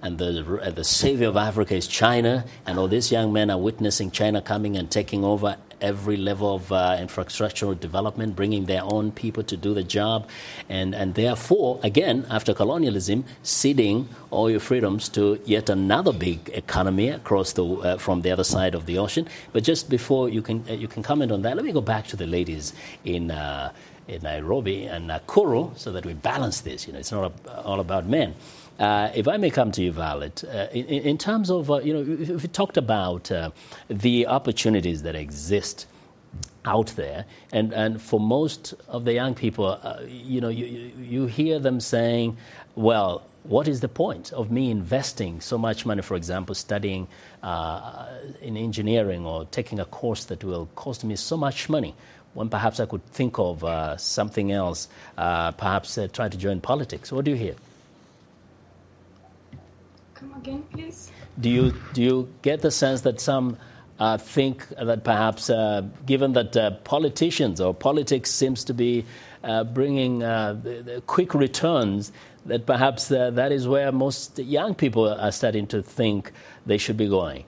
[SPEAKER 1] and the uh, the savior of Africa is China, and all these young men are witnessing China coming and taking over every level of uh, infrastructural development, bringing their own people to do the job, and, and therefore, again, after colonialism, ceding all your freedoms to yet another big economy across the uh, from the other side of the ocean. But just before you can uh, you can comment on that, let me go back to the ladies in uh, in Nairobi and Nakuru so that we balance this. You know, it's not a, all about men. Uh, if I may come to you, Violet, uh, in, in terms of, uh, you know, if, if we talked about uh, the opportunities that exist out there, and, and for most of the young people, uh, you know, you, you hear them saying, well, what is the point of me investing so much money, for example, studying uh, in engineering or taking a course that will cost me so much money, when perhaps I could think of uh, something else, uh, perhaps uh, try to join politics? What do you hear?
[SPEAKER 8] Come again, please.
[SPEAKER 1] Do you do you get the sense that some uh, think that perhaps, uh, given that uh, politicians or politics seems to be uh, bringing uh, the, the quick returns, that perhaps uh, that is where most young people are starting to think they should be going?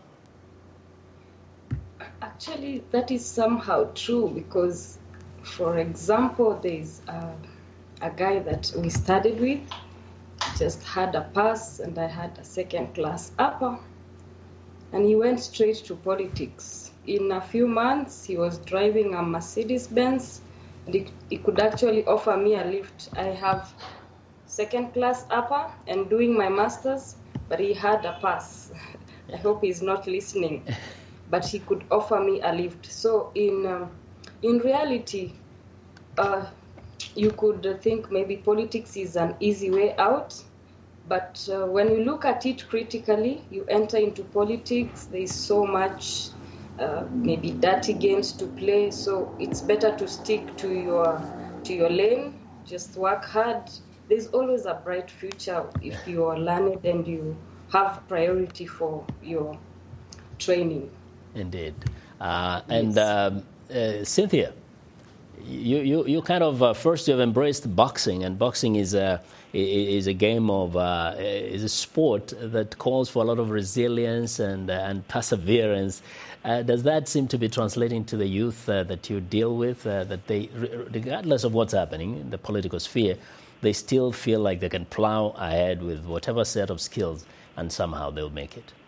[SPEAKER 8] Actually, that is somehow true because, for example, there's uh, a guy that we studied with. Just had a pass and I had a second class upper, and he went straight to politics. In a few months he was driving a Mercedes Benz, and he, he could actually offer me a lift. I have second class upper and doing my masters, but he had a pass. I hope he's not listening, but he could offer me a lift. So in um, in reality, uh, you could think maybe politics is an easy way out, but uh, when you look at it critically, you enter into politics, there's so much uh, maybe dirty games to play, so it's better to stick to your to your lane, just work hard. There's always a bright future if you are learned and you have priority for your training.
[SPEAKER 1] Indeed. Uh, and yes. um, uh, Cynthia, You, you, you kind of uh, first you have embraced boxing, and boxing is a is a game of uh, is a sport that calls for a lot of resilience and uh, and perseverance. Uh, does that seem to be translating to the youth uh, that you deal with? Uh, that they, regardless of what's happening in the political sphere, they still feel like they can plow ahead with whatever set of skills, and somehow they'll make it.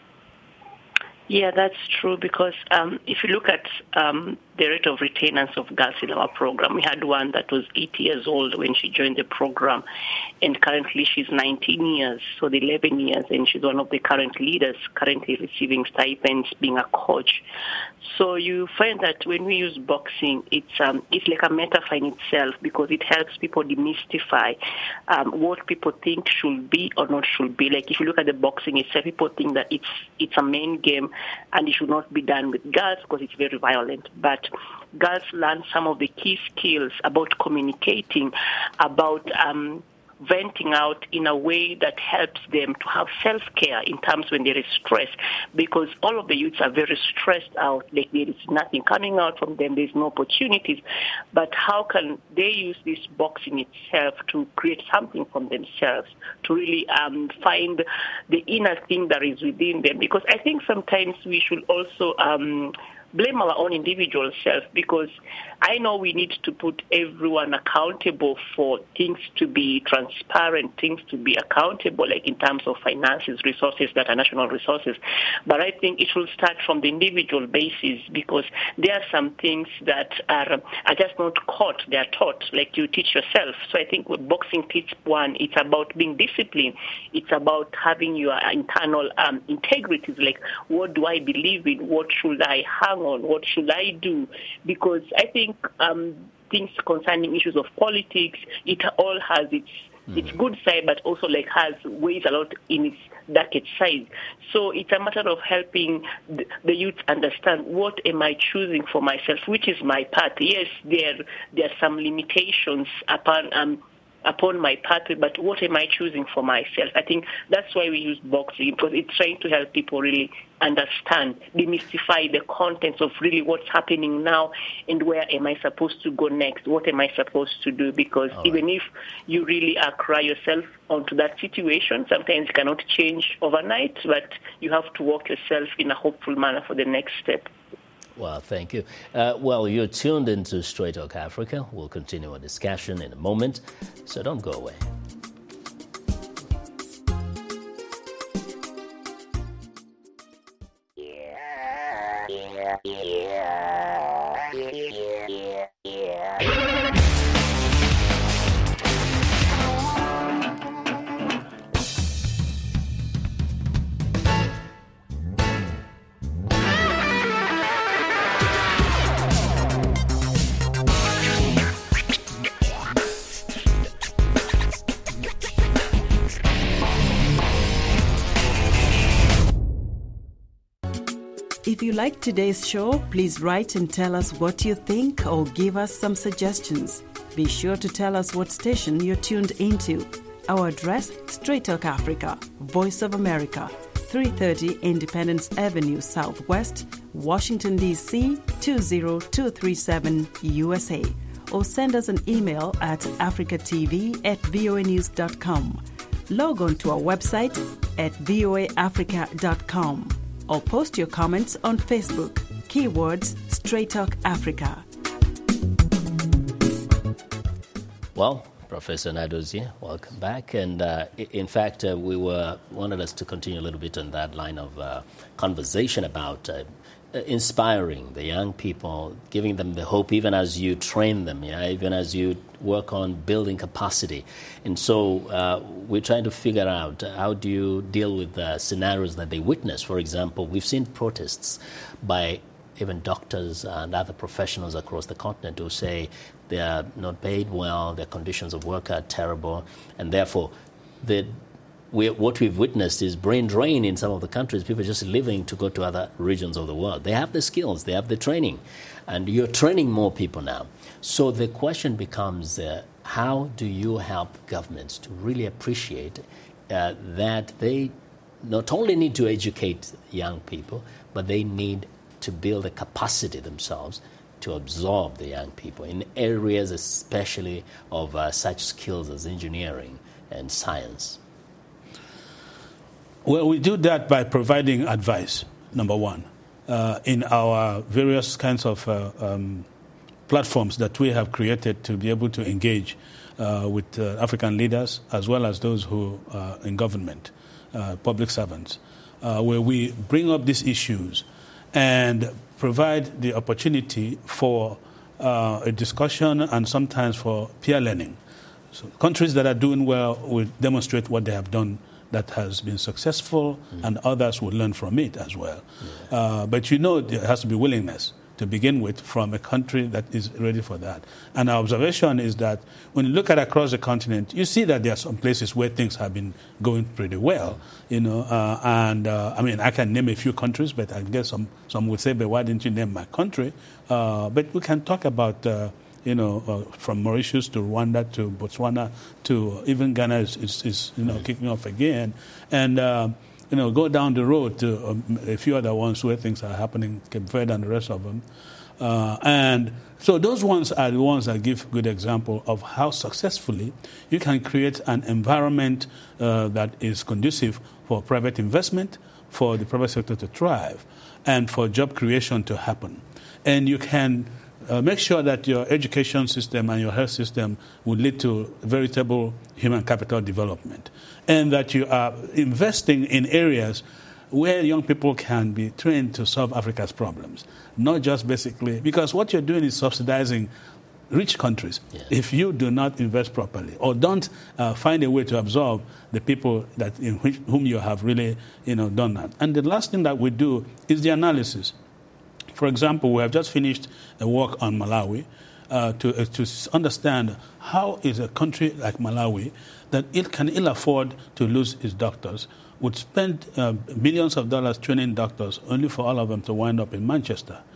[SPEAKER 7] Yeah, that's true, because um, if you look at um, the rate of retainers of girls in our program, we had one that was eight years old when she joined the program, and currently she's nineteen years, so the eleven years, and she's one of the current leaders, currently receiving stipends, being a coach. So you find that when we use boxing, it's um, it's like a metaphor in itself, because it helps people demystify um, what people think should be or not should be. Like if you look at the boxing itself, people think that it's it's a main game, and it should not be done with girls because it's very violent. But girls learn some of the key skills about communicating, about um, venting out in a way that helps them to have self-care in terms when there is stress, because all of the youths are very stressed out, like there is nothing coming out from them, there's no opportunities. But how can they use this boxing itself to create something from themselves, to really um, find the inner thing that is within them? Because I think sometimes we should also um, blame our own individual self, because I know we need to put everyone accountable for things to be transparent, things to be accountable, like in terms of finances, resources that are national resources. But I think it should start from the individual basis, because there are some things that are, are just not caught, they are taught, like you teach yourself. So I think with boxing teach one, it's about being disciplined. It's about having your internal um, integrities, like what do I believe in, what should I hang on, what should I do? Because I think um, things concerning issues of politics, it all has its mm-hmm. its good side, but also like has ways a lot in its darkest side. So it's a matter of helping the, the youth understand, what am I choosing for myself, which is my path. Yes, there there are some limitations upon um, upon my pathway, but what am I choosing for myself? I think that's why we use boxing, because it's trying to help people really understand, demystify the contents of really what's happening now and where am I supposed to go next? What am I supposed to do? Because right. even if you really accry yourself onto that situation, sometimes you cannot change overnight, but you have to walk yourself in a hopeful manner for the next step.
[SPEAKER 1] Well, thank you. Uh, well, you're tuned into Straight Talk Africa. We'll continue our discussion in a moment, so don't go away. Yeah, yeah, yeah, yeah, yeah.
[SPEAKER 12] If you like today's show, please write and tell us what you think or give us some suggestions. Be sure to tell us what station you're tuned into. Our address, Straight Talk Africa, Voice of America, three thirty Independence Avenue Southwest, Washington, D C two zero two three seven, U S A. Or send us an email at africatv at voanews dot com. Log on to our website at voa africa dot com. Or post your comments on Facebook. Keywords Straight Talk Africa.
[SPEAKER 1] Well, Professor Nnadozie, welcome back. And uh, in fact, uh, we were wanted us to continue a little bit on that line of uh, conversation about uh, inspiring the young people, giving them the hope, even as you train them, yeah, even as you work on building capacity. And so uh, we're trying to figure out how do you deal with the scenarios that they witness. For example, we've seen protests by even doctors and other professionals across the continent who say they are not paid well, their conditions of work are terrible, and therefore the We, what we've witnessed is brain drain in some of the countries, people just leaving to go to other regions of the world. They have the skills, they have the training, and you're training more people now. So the question becomes, uh, how do you help governments to really appreciate uh, that they not only need to educate young people, but they need to build a capacity themselves to absorb the young people in areas especially of uh, such skills as engineering and science?
[SPEAKER 3] Well, we do that by providing advice, number one, uh, in our various kinds of uh, um, platforms that we have created to be able to engage uh, with uh, African leaders as well as those who are in government, uh, public servants, uh, where we bring up these issues and provide the opportunity for uh, a discussion and sometimes for peer learning. So countries that are doing well will demonstrate what they have done that has been successful, mm. and others will learn from it as well. Yeah. Uh, but you know there has to be willingness to begin with from a country that is ready for that. And our observation is that when you look at across the continent, you see that there are some places where things have been going pretty well. You know, uh, and uh, I mean, I can name a few countries, but I guess some, some would say, but why didn't you name my country? Uh, but we can talk about uh, you know, uh, from Mauritius to Rwanda to Botswana to even Ghana is, is, is you know, mm-hmm. kicking off again. And, uh, you know, go down the road to um, a few other ones where things are happening, Cape Verde and the rest of them. Uh, and so those ones are the ones that give good example of how successfully you can create an environment uh, that is conducive for private investment, for the private sector to thrive, and for job creation to happen. And you can Uh, make sure that your education system and your health system would lead to veritable human capital development, and that you are investing in areas where young people can be trained to solve Africa's problems, not just basically, because what you're doing is subsidizing rich countries. Yeah. If you do not invest properly or don't uh, find a way to absorb the people that in which, whom you have really you know, done that. And the last thing that we do is the analysis. For example, we have just finished a work on Malawi uh, to, uh, to understand how is a country like Malawi that it can ill afford to lose its doctors, would spend uh, millions of dollars training doctors only for all of them to wind up in Manchester.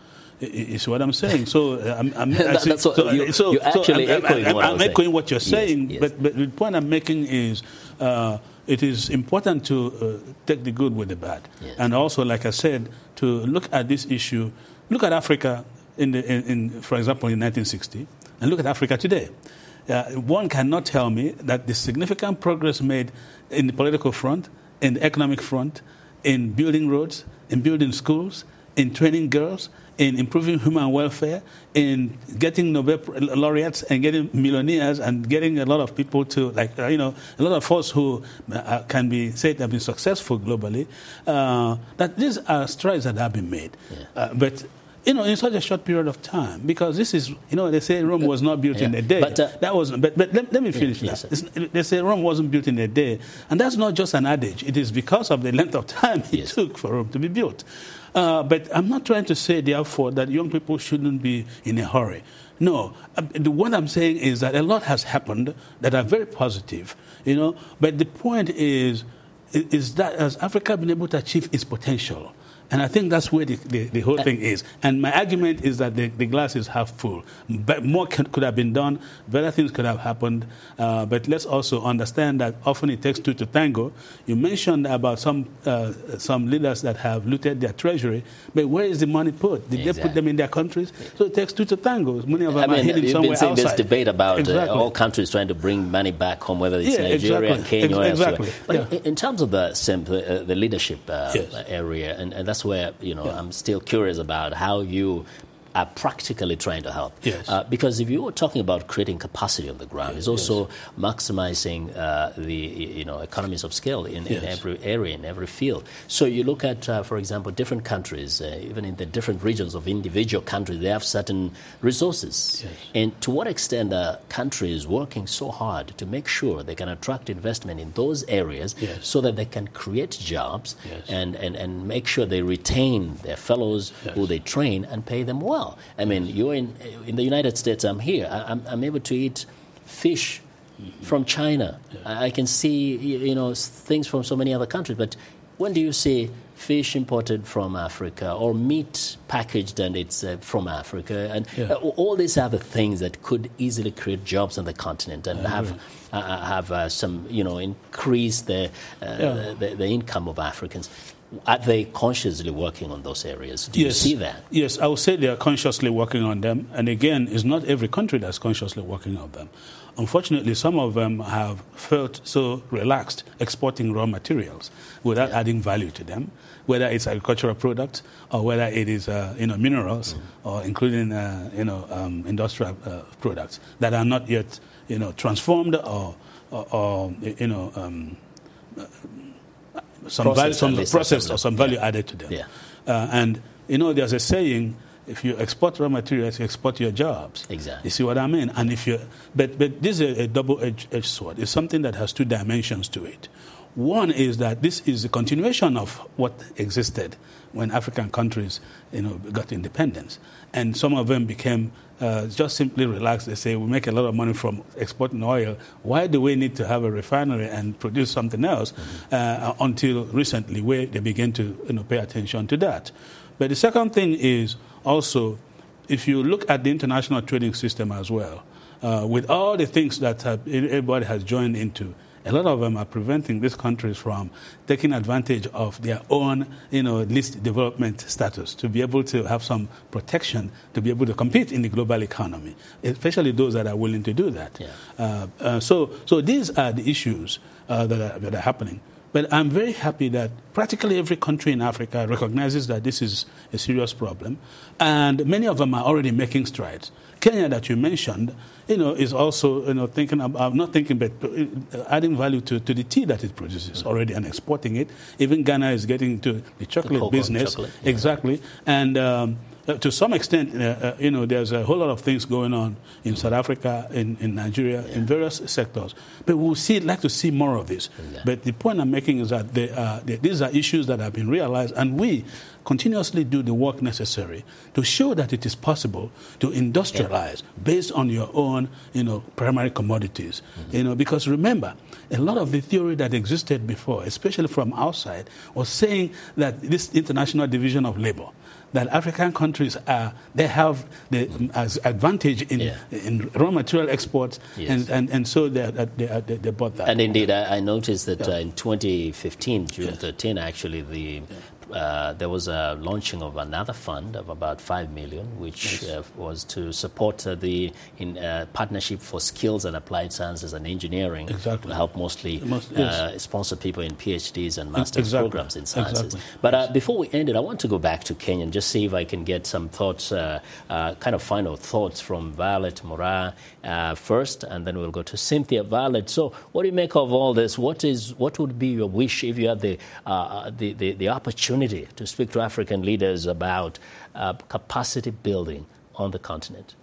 [SPEAKER 3] Is what I'm saying. So I'm, I'm
[SPEAKER 1] that,
[SPEAKER 3] see,
[SPEAKER 1] that's what
[SPEAKER 3] so,
[SPEAKER 1] you,
[SPEAKER 3] so,
[SPEAKER 1] you're actually
[SPEAKER 3] so I'm,
[SPEAKER 1] echoing
[SPEAKER 3] I'm,
[SPEAKER 1] what
[SPEAKER 3] I'm,
[SPEAKER 1] I was
[SPEAKER 3] I'm echoing
[SPEAKER 1] saying.
[SPEAKER 3] what you're saying.
[SPEAKER 1] Yes, yes.
[SPEAKER 3] But, but the point I'm making is uh, it is important to uh, take the good with the bad,
[SPEAKER 1] yes.
[SPEAKER 3] and also, like I said, to look at this issue. Look at Africa in, the, in, in for example, in nineteen sixty, and look at Africa today. Uh, one cannot tell me that the significant progress made in the political front, in the economic front, in building roads, in building schools, in training girls, in improving human welfare, in getting Nobel laureates and getting millionaires and getting a lot of people to, like, uh, you know, a lot of us who uh, can be said have been successful globally, uh, that these are strides that have been made. Yeah. Uh, but, you know, in such a short period of time, because this is, you know, they say Rome was not built yeah. in a day. But, uh, that was, but, but let, let me finish yeah, that. Yes, they say Rome wasn't built in a day. And that's not just an adage. It is because of the length of time it yes. took for Rome to be built. Uh, but I'm not trying to say, therefore, that young people shouldn't be in a hurry. No. Uh, the, what I'm saying is that a lot has happened that are very positive, you know. But the point is, is that has Africa been able to achieve its potential? And I think that's where the, the, the whole thing is. And my argument is that the, the glass is half full. But more could, could have been done. Better things could have happened. Uh, but let's also understand that often it takes two to tango. You mentioned about some uh, some leaders that have looted their treasury. But where is the money put? Did exactly. they put them in their countries? So it takes two to tango. Many of them I mean, are hidden somewhere outside. You've been saying
[SPEAKER 1] there's debate about
[SPEAKER 3] exactly.
[SPEAKER 1] uh, all countries trying to bring money back home, whether it's
[SPEAKER 3] yeah,
[SPEAKER 1] Nigeria,
[SPEAKER 3] exactly.
[SPEAKER 1] Kenya, or
[SPEAKER 3] exactly.
[SPEAKER 1] elsewhere. But
[SPEAKER 3] yeah.
[SPEAKER 1] in, in terms of the, uh, the leadership uh,
[SPEAKER 3] yes.
[SPEAKER 1] area, and, and that's where, you know,
[SPEAKER 3] yeah.
[SPEAKER 1] I'm still curious about how you are practically trying to help.
[SPEAKER 3] Yes.
[SPEAKER 1] Uh, because if you were talking about creating capacity on the ground,
[SPEAKER 3] yes.
[SPEAKER 1] it's also yes. maximizing uh, the you know economies of scale in,
[SPEAKER 3] yes.
[SPEAKER 1] in every area, in every field. So you look at, uh, for example, different countries, uh, even in the different regions of individual countries, they have certain resources.
[SPEAKER 3] Yes.
[SPEAKER 1] And to what extent are countries working so hard to make sure they can attract investment in those areas
[SPEAKER 3] yes.
[SPEAKER 1] so that they can create jobs
[SPEAKER 3] yes.
[SPEAKER 1] and, and, and make sure they retain their fellows
[SPEAKER 3] yes.
[SPEAKER 1] who they train and pay them well. I mean, you're in in the United States. I'm here. I, I'm, I'm able to eat fish mm-hmm. from China. Yeah. I, I can see you know things from so many other countries. But when do you see fish imported from Africa or meat packaged and it's uh, from Africa? And
[SPEAKER 3] yeah.
[SPEAKER 1] uh, all these other things that could easily create jobs on the continent and have uh, have uh, some you know increase the, uh,
[SPEAKER 3] yeah.
[SPEAKER 1] the the income of Africans. Are they consciously working on those areas? Do
[SPEAKER 3] yes.
[SPEAKER 1] you see that?
[SPEAKER 3] Yes, I would say they are consciously working on them. And again, it's not every country that's consciously working on them. Unfortunately, some of them have felt so relaxed exporting raw materials without yeah. adding value to them, whether it's agricultural products or whether it is uh, you know minerals mm. or including uh, you know um, industrial uh, products that are not yet you know transformed or, or, or you know. Um, uh, Some
[SPEAKER 1] process,
[SPEAKER 3] value, some processed or some value
[SPEAKER 1] yeah.
[SPEAKER 3] added to them.
[SPEAKER 1] Yeah.
[SPEAKER 3] Uh, and, you know, there's a saying, if you export raw materials, you export your jobs.
[SPEAKER 1] Exactly.
[SPEAKER 3] You see what I mean? And if you, but, but this is a, a double-edged sword. It's something that has two dimensions to it. One is that this is a continuation of what existed when African countries, you know, got independence. And some of them became uh, just simply relaxed. They say, we make a lot of money from exporting oil. Why do we need to have a refinery and produce something else? Mm-hmm. Uh, until recently, where they began to you know, pay attention to that. But the second thing is also, if you look at the international trading system as well, uh, with all the things that have, everybody has joined into, a lot of them are preventing these countries from taking advantage of their own, you know, least development status to be able to have some protection to be able to compete in the global economy, especially those that are willing to do that.
[SPEAKER 1] Yeah.
[SPEAKER 3] Uh, uh, so, so these are the issues uh, that are, that are happening. But I'm very happy that practically every country in Africa recognizes that this is a serious problem, and many of them are already making strides. Kenya, that you mentioned, you know, is also, you know, thinking about, not thinking, but adding value to, to the tea that it produces mm-hmm. already and exporting it. Even Ghana is getting into the chocolate
[SPEAKER 1] the
[SPEAKER 3] business.
[SPEAKER 1] Chocolate, yeah.
[SPEAKER 3] Exactly. And um, to some extent, uh, uh, you know, there's a whole lot of things going on in South Africa, in, in Nigeria, yeah. in various sectors. But we'll see, like to see more of this.
[SPEAKER 1] Yeah.
[SPEAKER 3] But the point I'm making making is that they are, they, these are issues that have been realized, and we continuously do the work necessary to show that it is possible to industrialize based on your own, you know, primary commodities. Mm-hmm. You know, because remember, a lot of the theory that existed before, especially from outside, was saying that this international division of labor, that African countries are, they have the as advantage in yeah. in raw material exports, yes. and, and, and so they, they, they, they bought that.
[SPEAKER 1] And indeed, I, I noticed that
[SPEAKER 3] yeah.
[SPEAKER 1] uh, in twenty fifteen, June
[SPEAKER 3] yes.
[SPEAKER 1] thirteenth, actually, the uh, there was a launching of another fund of about five million, which yes. uh, was to support uh, the in uh, partnership for skills and applied sciences and engineering,
[SPEAKER 3] exactly.
[SPEAKER 1] to help mostly
[SPEAKER 3] Most,
[SPEAKER 1] uh,
[SPEAKER 3] yes.
[SPEAKER 1] sponsor people in PhDs and master's
[SPEAKER 3] exactly.
[SPEAKER 1] programs in sciences.
[SPEAKER 3] Exactly.
[SPEAKER 1] But uh, before we end it, I want to go back to Kenya and just see if I can get some thoughts, uh, uh, kind of final thoughts from Violet Mora uh, first, and then we'll go to Cynthia. Violet, so what do you make of all this? What is what would be your wish if you had the uh, the, the, the opportunity to speak to African leaders about uh, capacity building on the continent?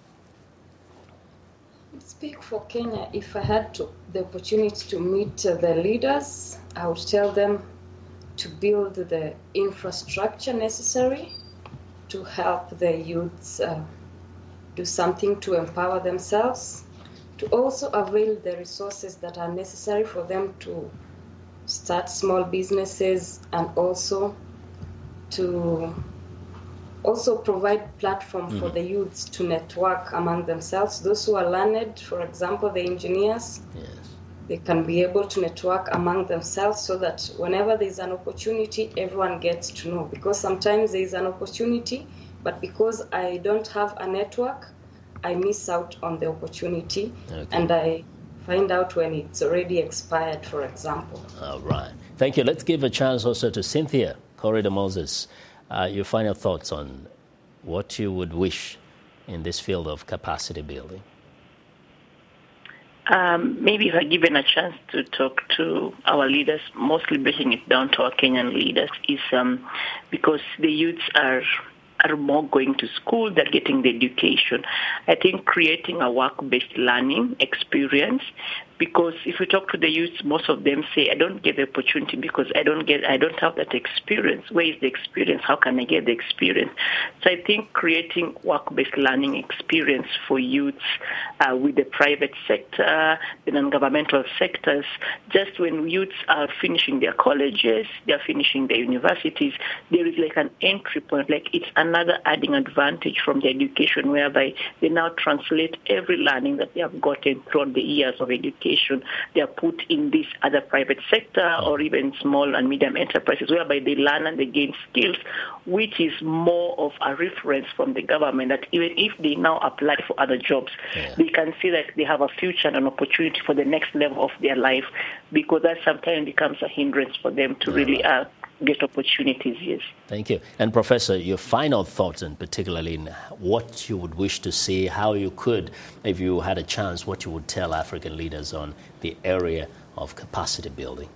[SPEAKER 8] Speak for Kenya. If I had to, the opportunity to meet uh, the leaders, I would tell them to build the infrastructure necessary to help the youths uh, do something to empower themselves, to also avail the resources that are necessary for them to start small businesses, and also to also provide platform mm-hmm. for the youths to network among themselves. Those who are learned, for example, the engineers,
[SPEAKER 1] yes.
[SPEAKER 8] they can be able to network among themselves so that whenever there's an opportunity, everyone gets to know. Because sometimes there is an opportunity, but because I don't have a network, I miss out on the opportunity, okay. and I find out when it's already expired, for example.
[SPEAKER 1] All right. Thank you. Let's give a chance also to Cynthia Corridor-Moses. Uh, your final thoughts on what you would wish in this field of capacity building.
[SPEAKER 7] Um, maybe if I given a chance to talk to our leaders, mostly breaking it down to our Kenyan leaders, is um, because the youths are are more going to school, they're getting the education. I think creating a work-based learning experience, because if you talk to the youths, most of them say, I don't get the opportunity because I don't get, I don't have that experience. Where is the experience? How can I get the experience? So I think creating work-based learning experience for youths uh, with the private sector, the non-governmental sectors, just when youths are finishing their colleges, they're finishing their universities, there is like an entry point, like it's another adding advantage from the education, whereby they now translate every learning that they have gotten throughout the years of education. They are put in this other private sector or even small and medium enterprises, whereby they learn and they gain skills, which is more of a reference from the government that even if they now apply for other jobs, yeah. they can see that they have a future and an opportunity for the next level of their life, because that sometimes becomes a hindrance for them to yeah. really uh, get opportunities, yes.
[SPEAKER 1] Thank you. And Professor, your final thoughts, and particularly in what you would wish to see, how you could, if you had a chance, what you would tell African leaders on the area of capacity building.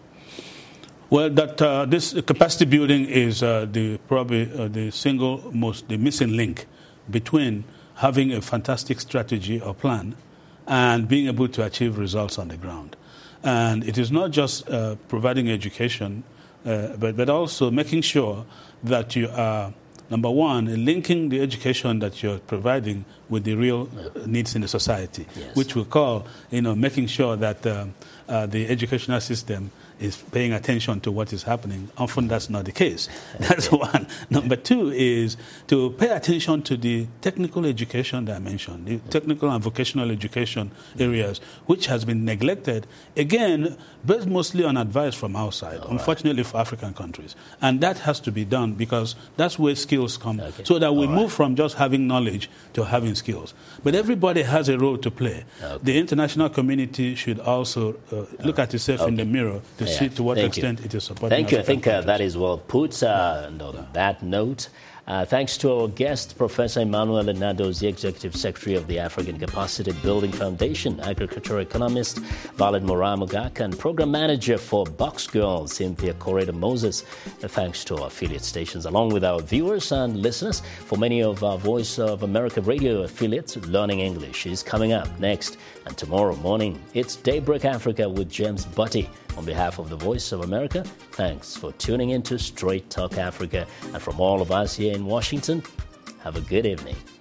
[SPEAKER 3] Well, that uh, this capacity building is uh, the probably uh, the single most, the missing link between having a fantastic strategy or plan and being able to achieve results on the ground. And it is not just uh, providing education, Uh, but, but also making sure that you are, number one, linking the education that you're providing with the real yeah. needs in the society, yes. which we call, you know, making sure that um, uh, the educational system is paying attention to what is happening. Often that's not the case. That's one. Number two is to pay attention to the technical education dimension, the technical and vocational education areas, which has been neglected, again, based mostly on advice from outside, All unfortunately right. for African countries. And that has to be done because that's where skills come, okay. so that we All move right. from just having knowledge to having skills. But everybody has a role to play. Okay. The international community should also uh, look at itself okay. in the mirror to yeah. see to what
[SPEAKER 1] Thank
[SPEAKER 3] extent
[SPEAKER 1] you.
[SPEAKER 3] it is supporting.
[SPEAKER 1] Thank you. I think uh, that is well put. Uh, and on that note, uh, thanks to our guest, Professor Emmanuel Enados, the Executive Secretary of the African Capacity Building Foundation, agricultural economist Violet Mora-Mogaka, and Program Manager for Box Girl, Cynthia Corridor-Moses. Uh, thanks to our affiliate stations, along with our viewers and listeners. For many of our Voice of America radio affiliates, Learning English is coming up next. And tomorrow morning, it's Daybreak Africa with James Butty. On behalf of the Voice of America, thanks for tuning in to Straight Talk Africa. And from all of us here in Washington, have a good evening.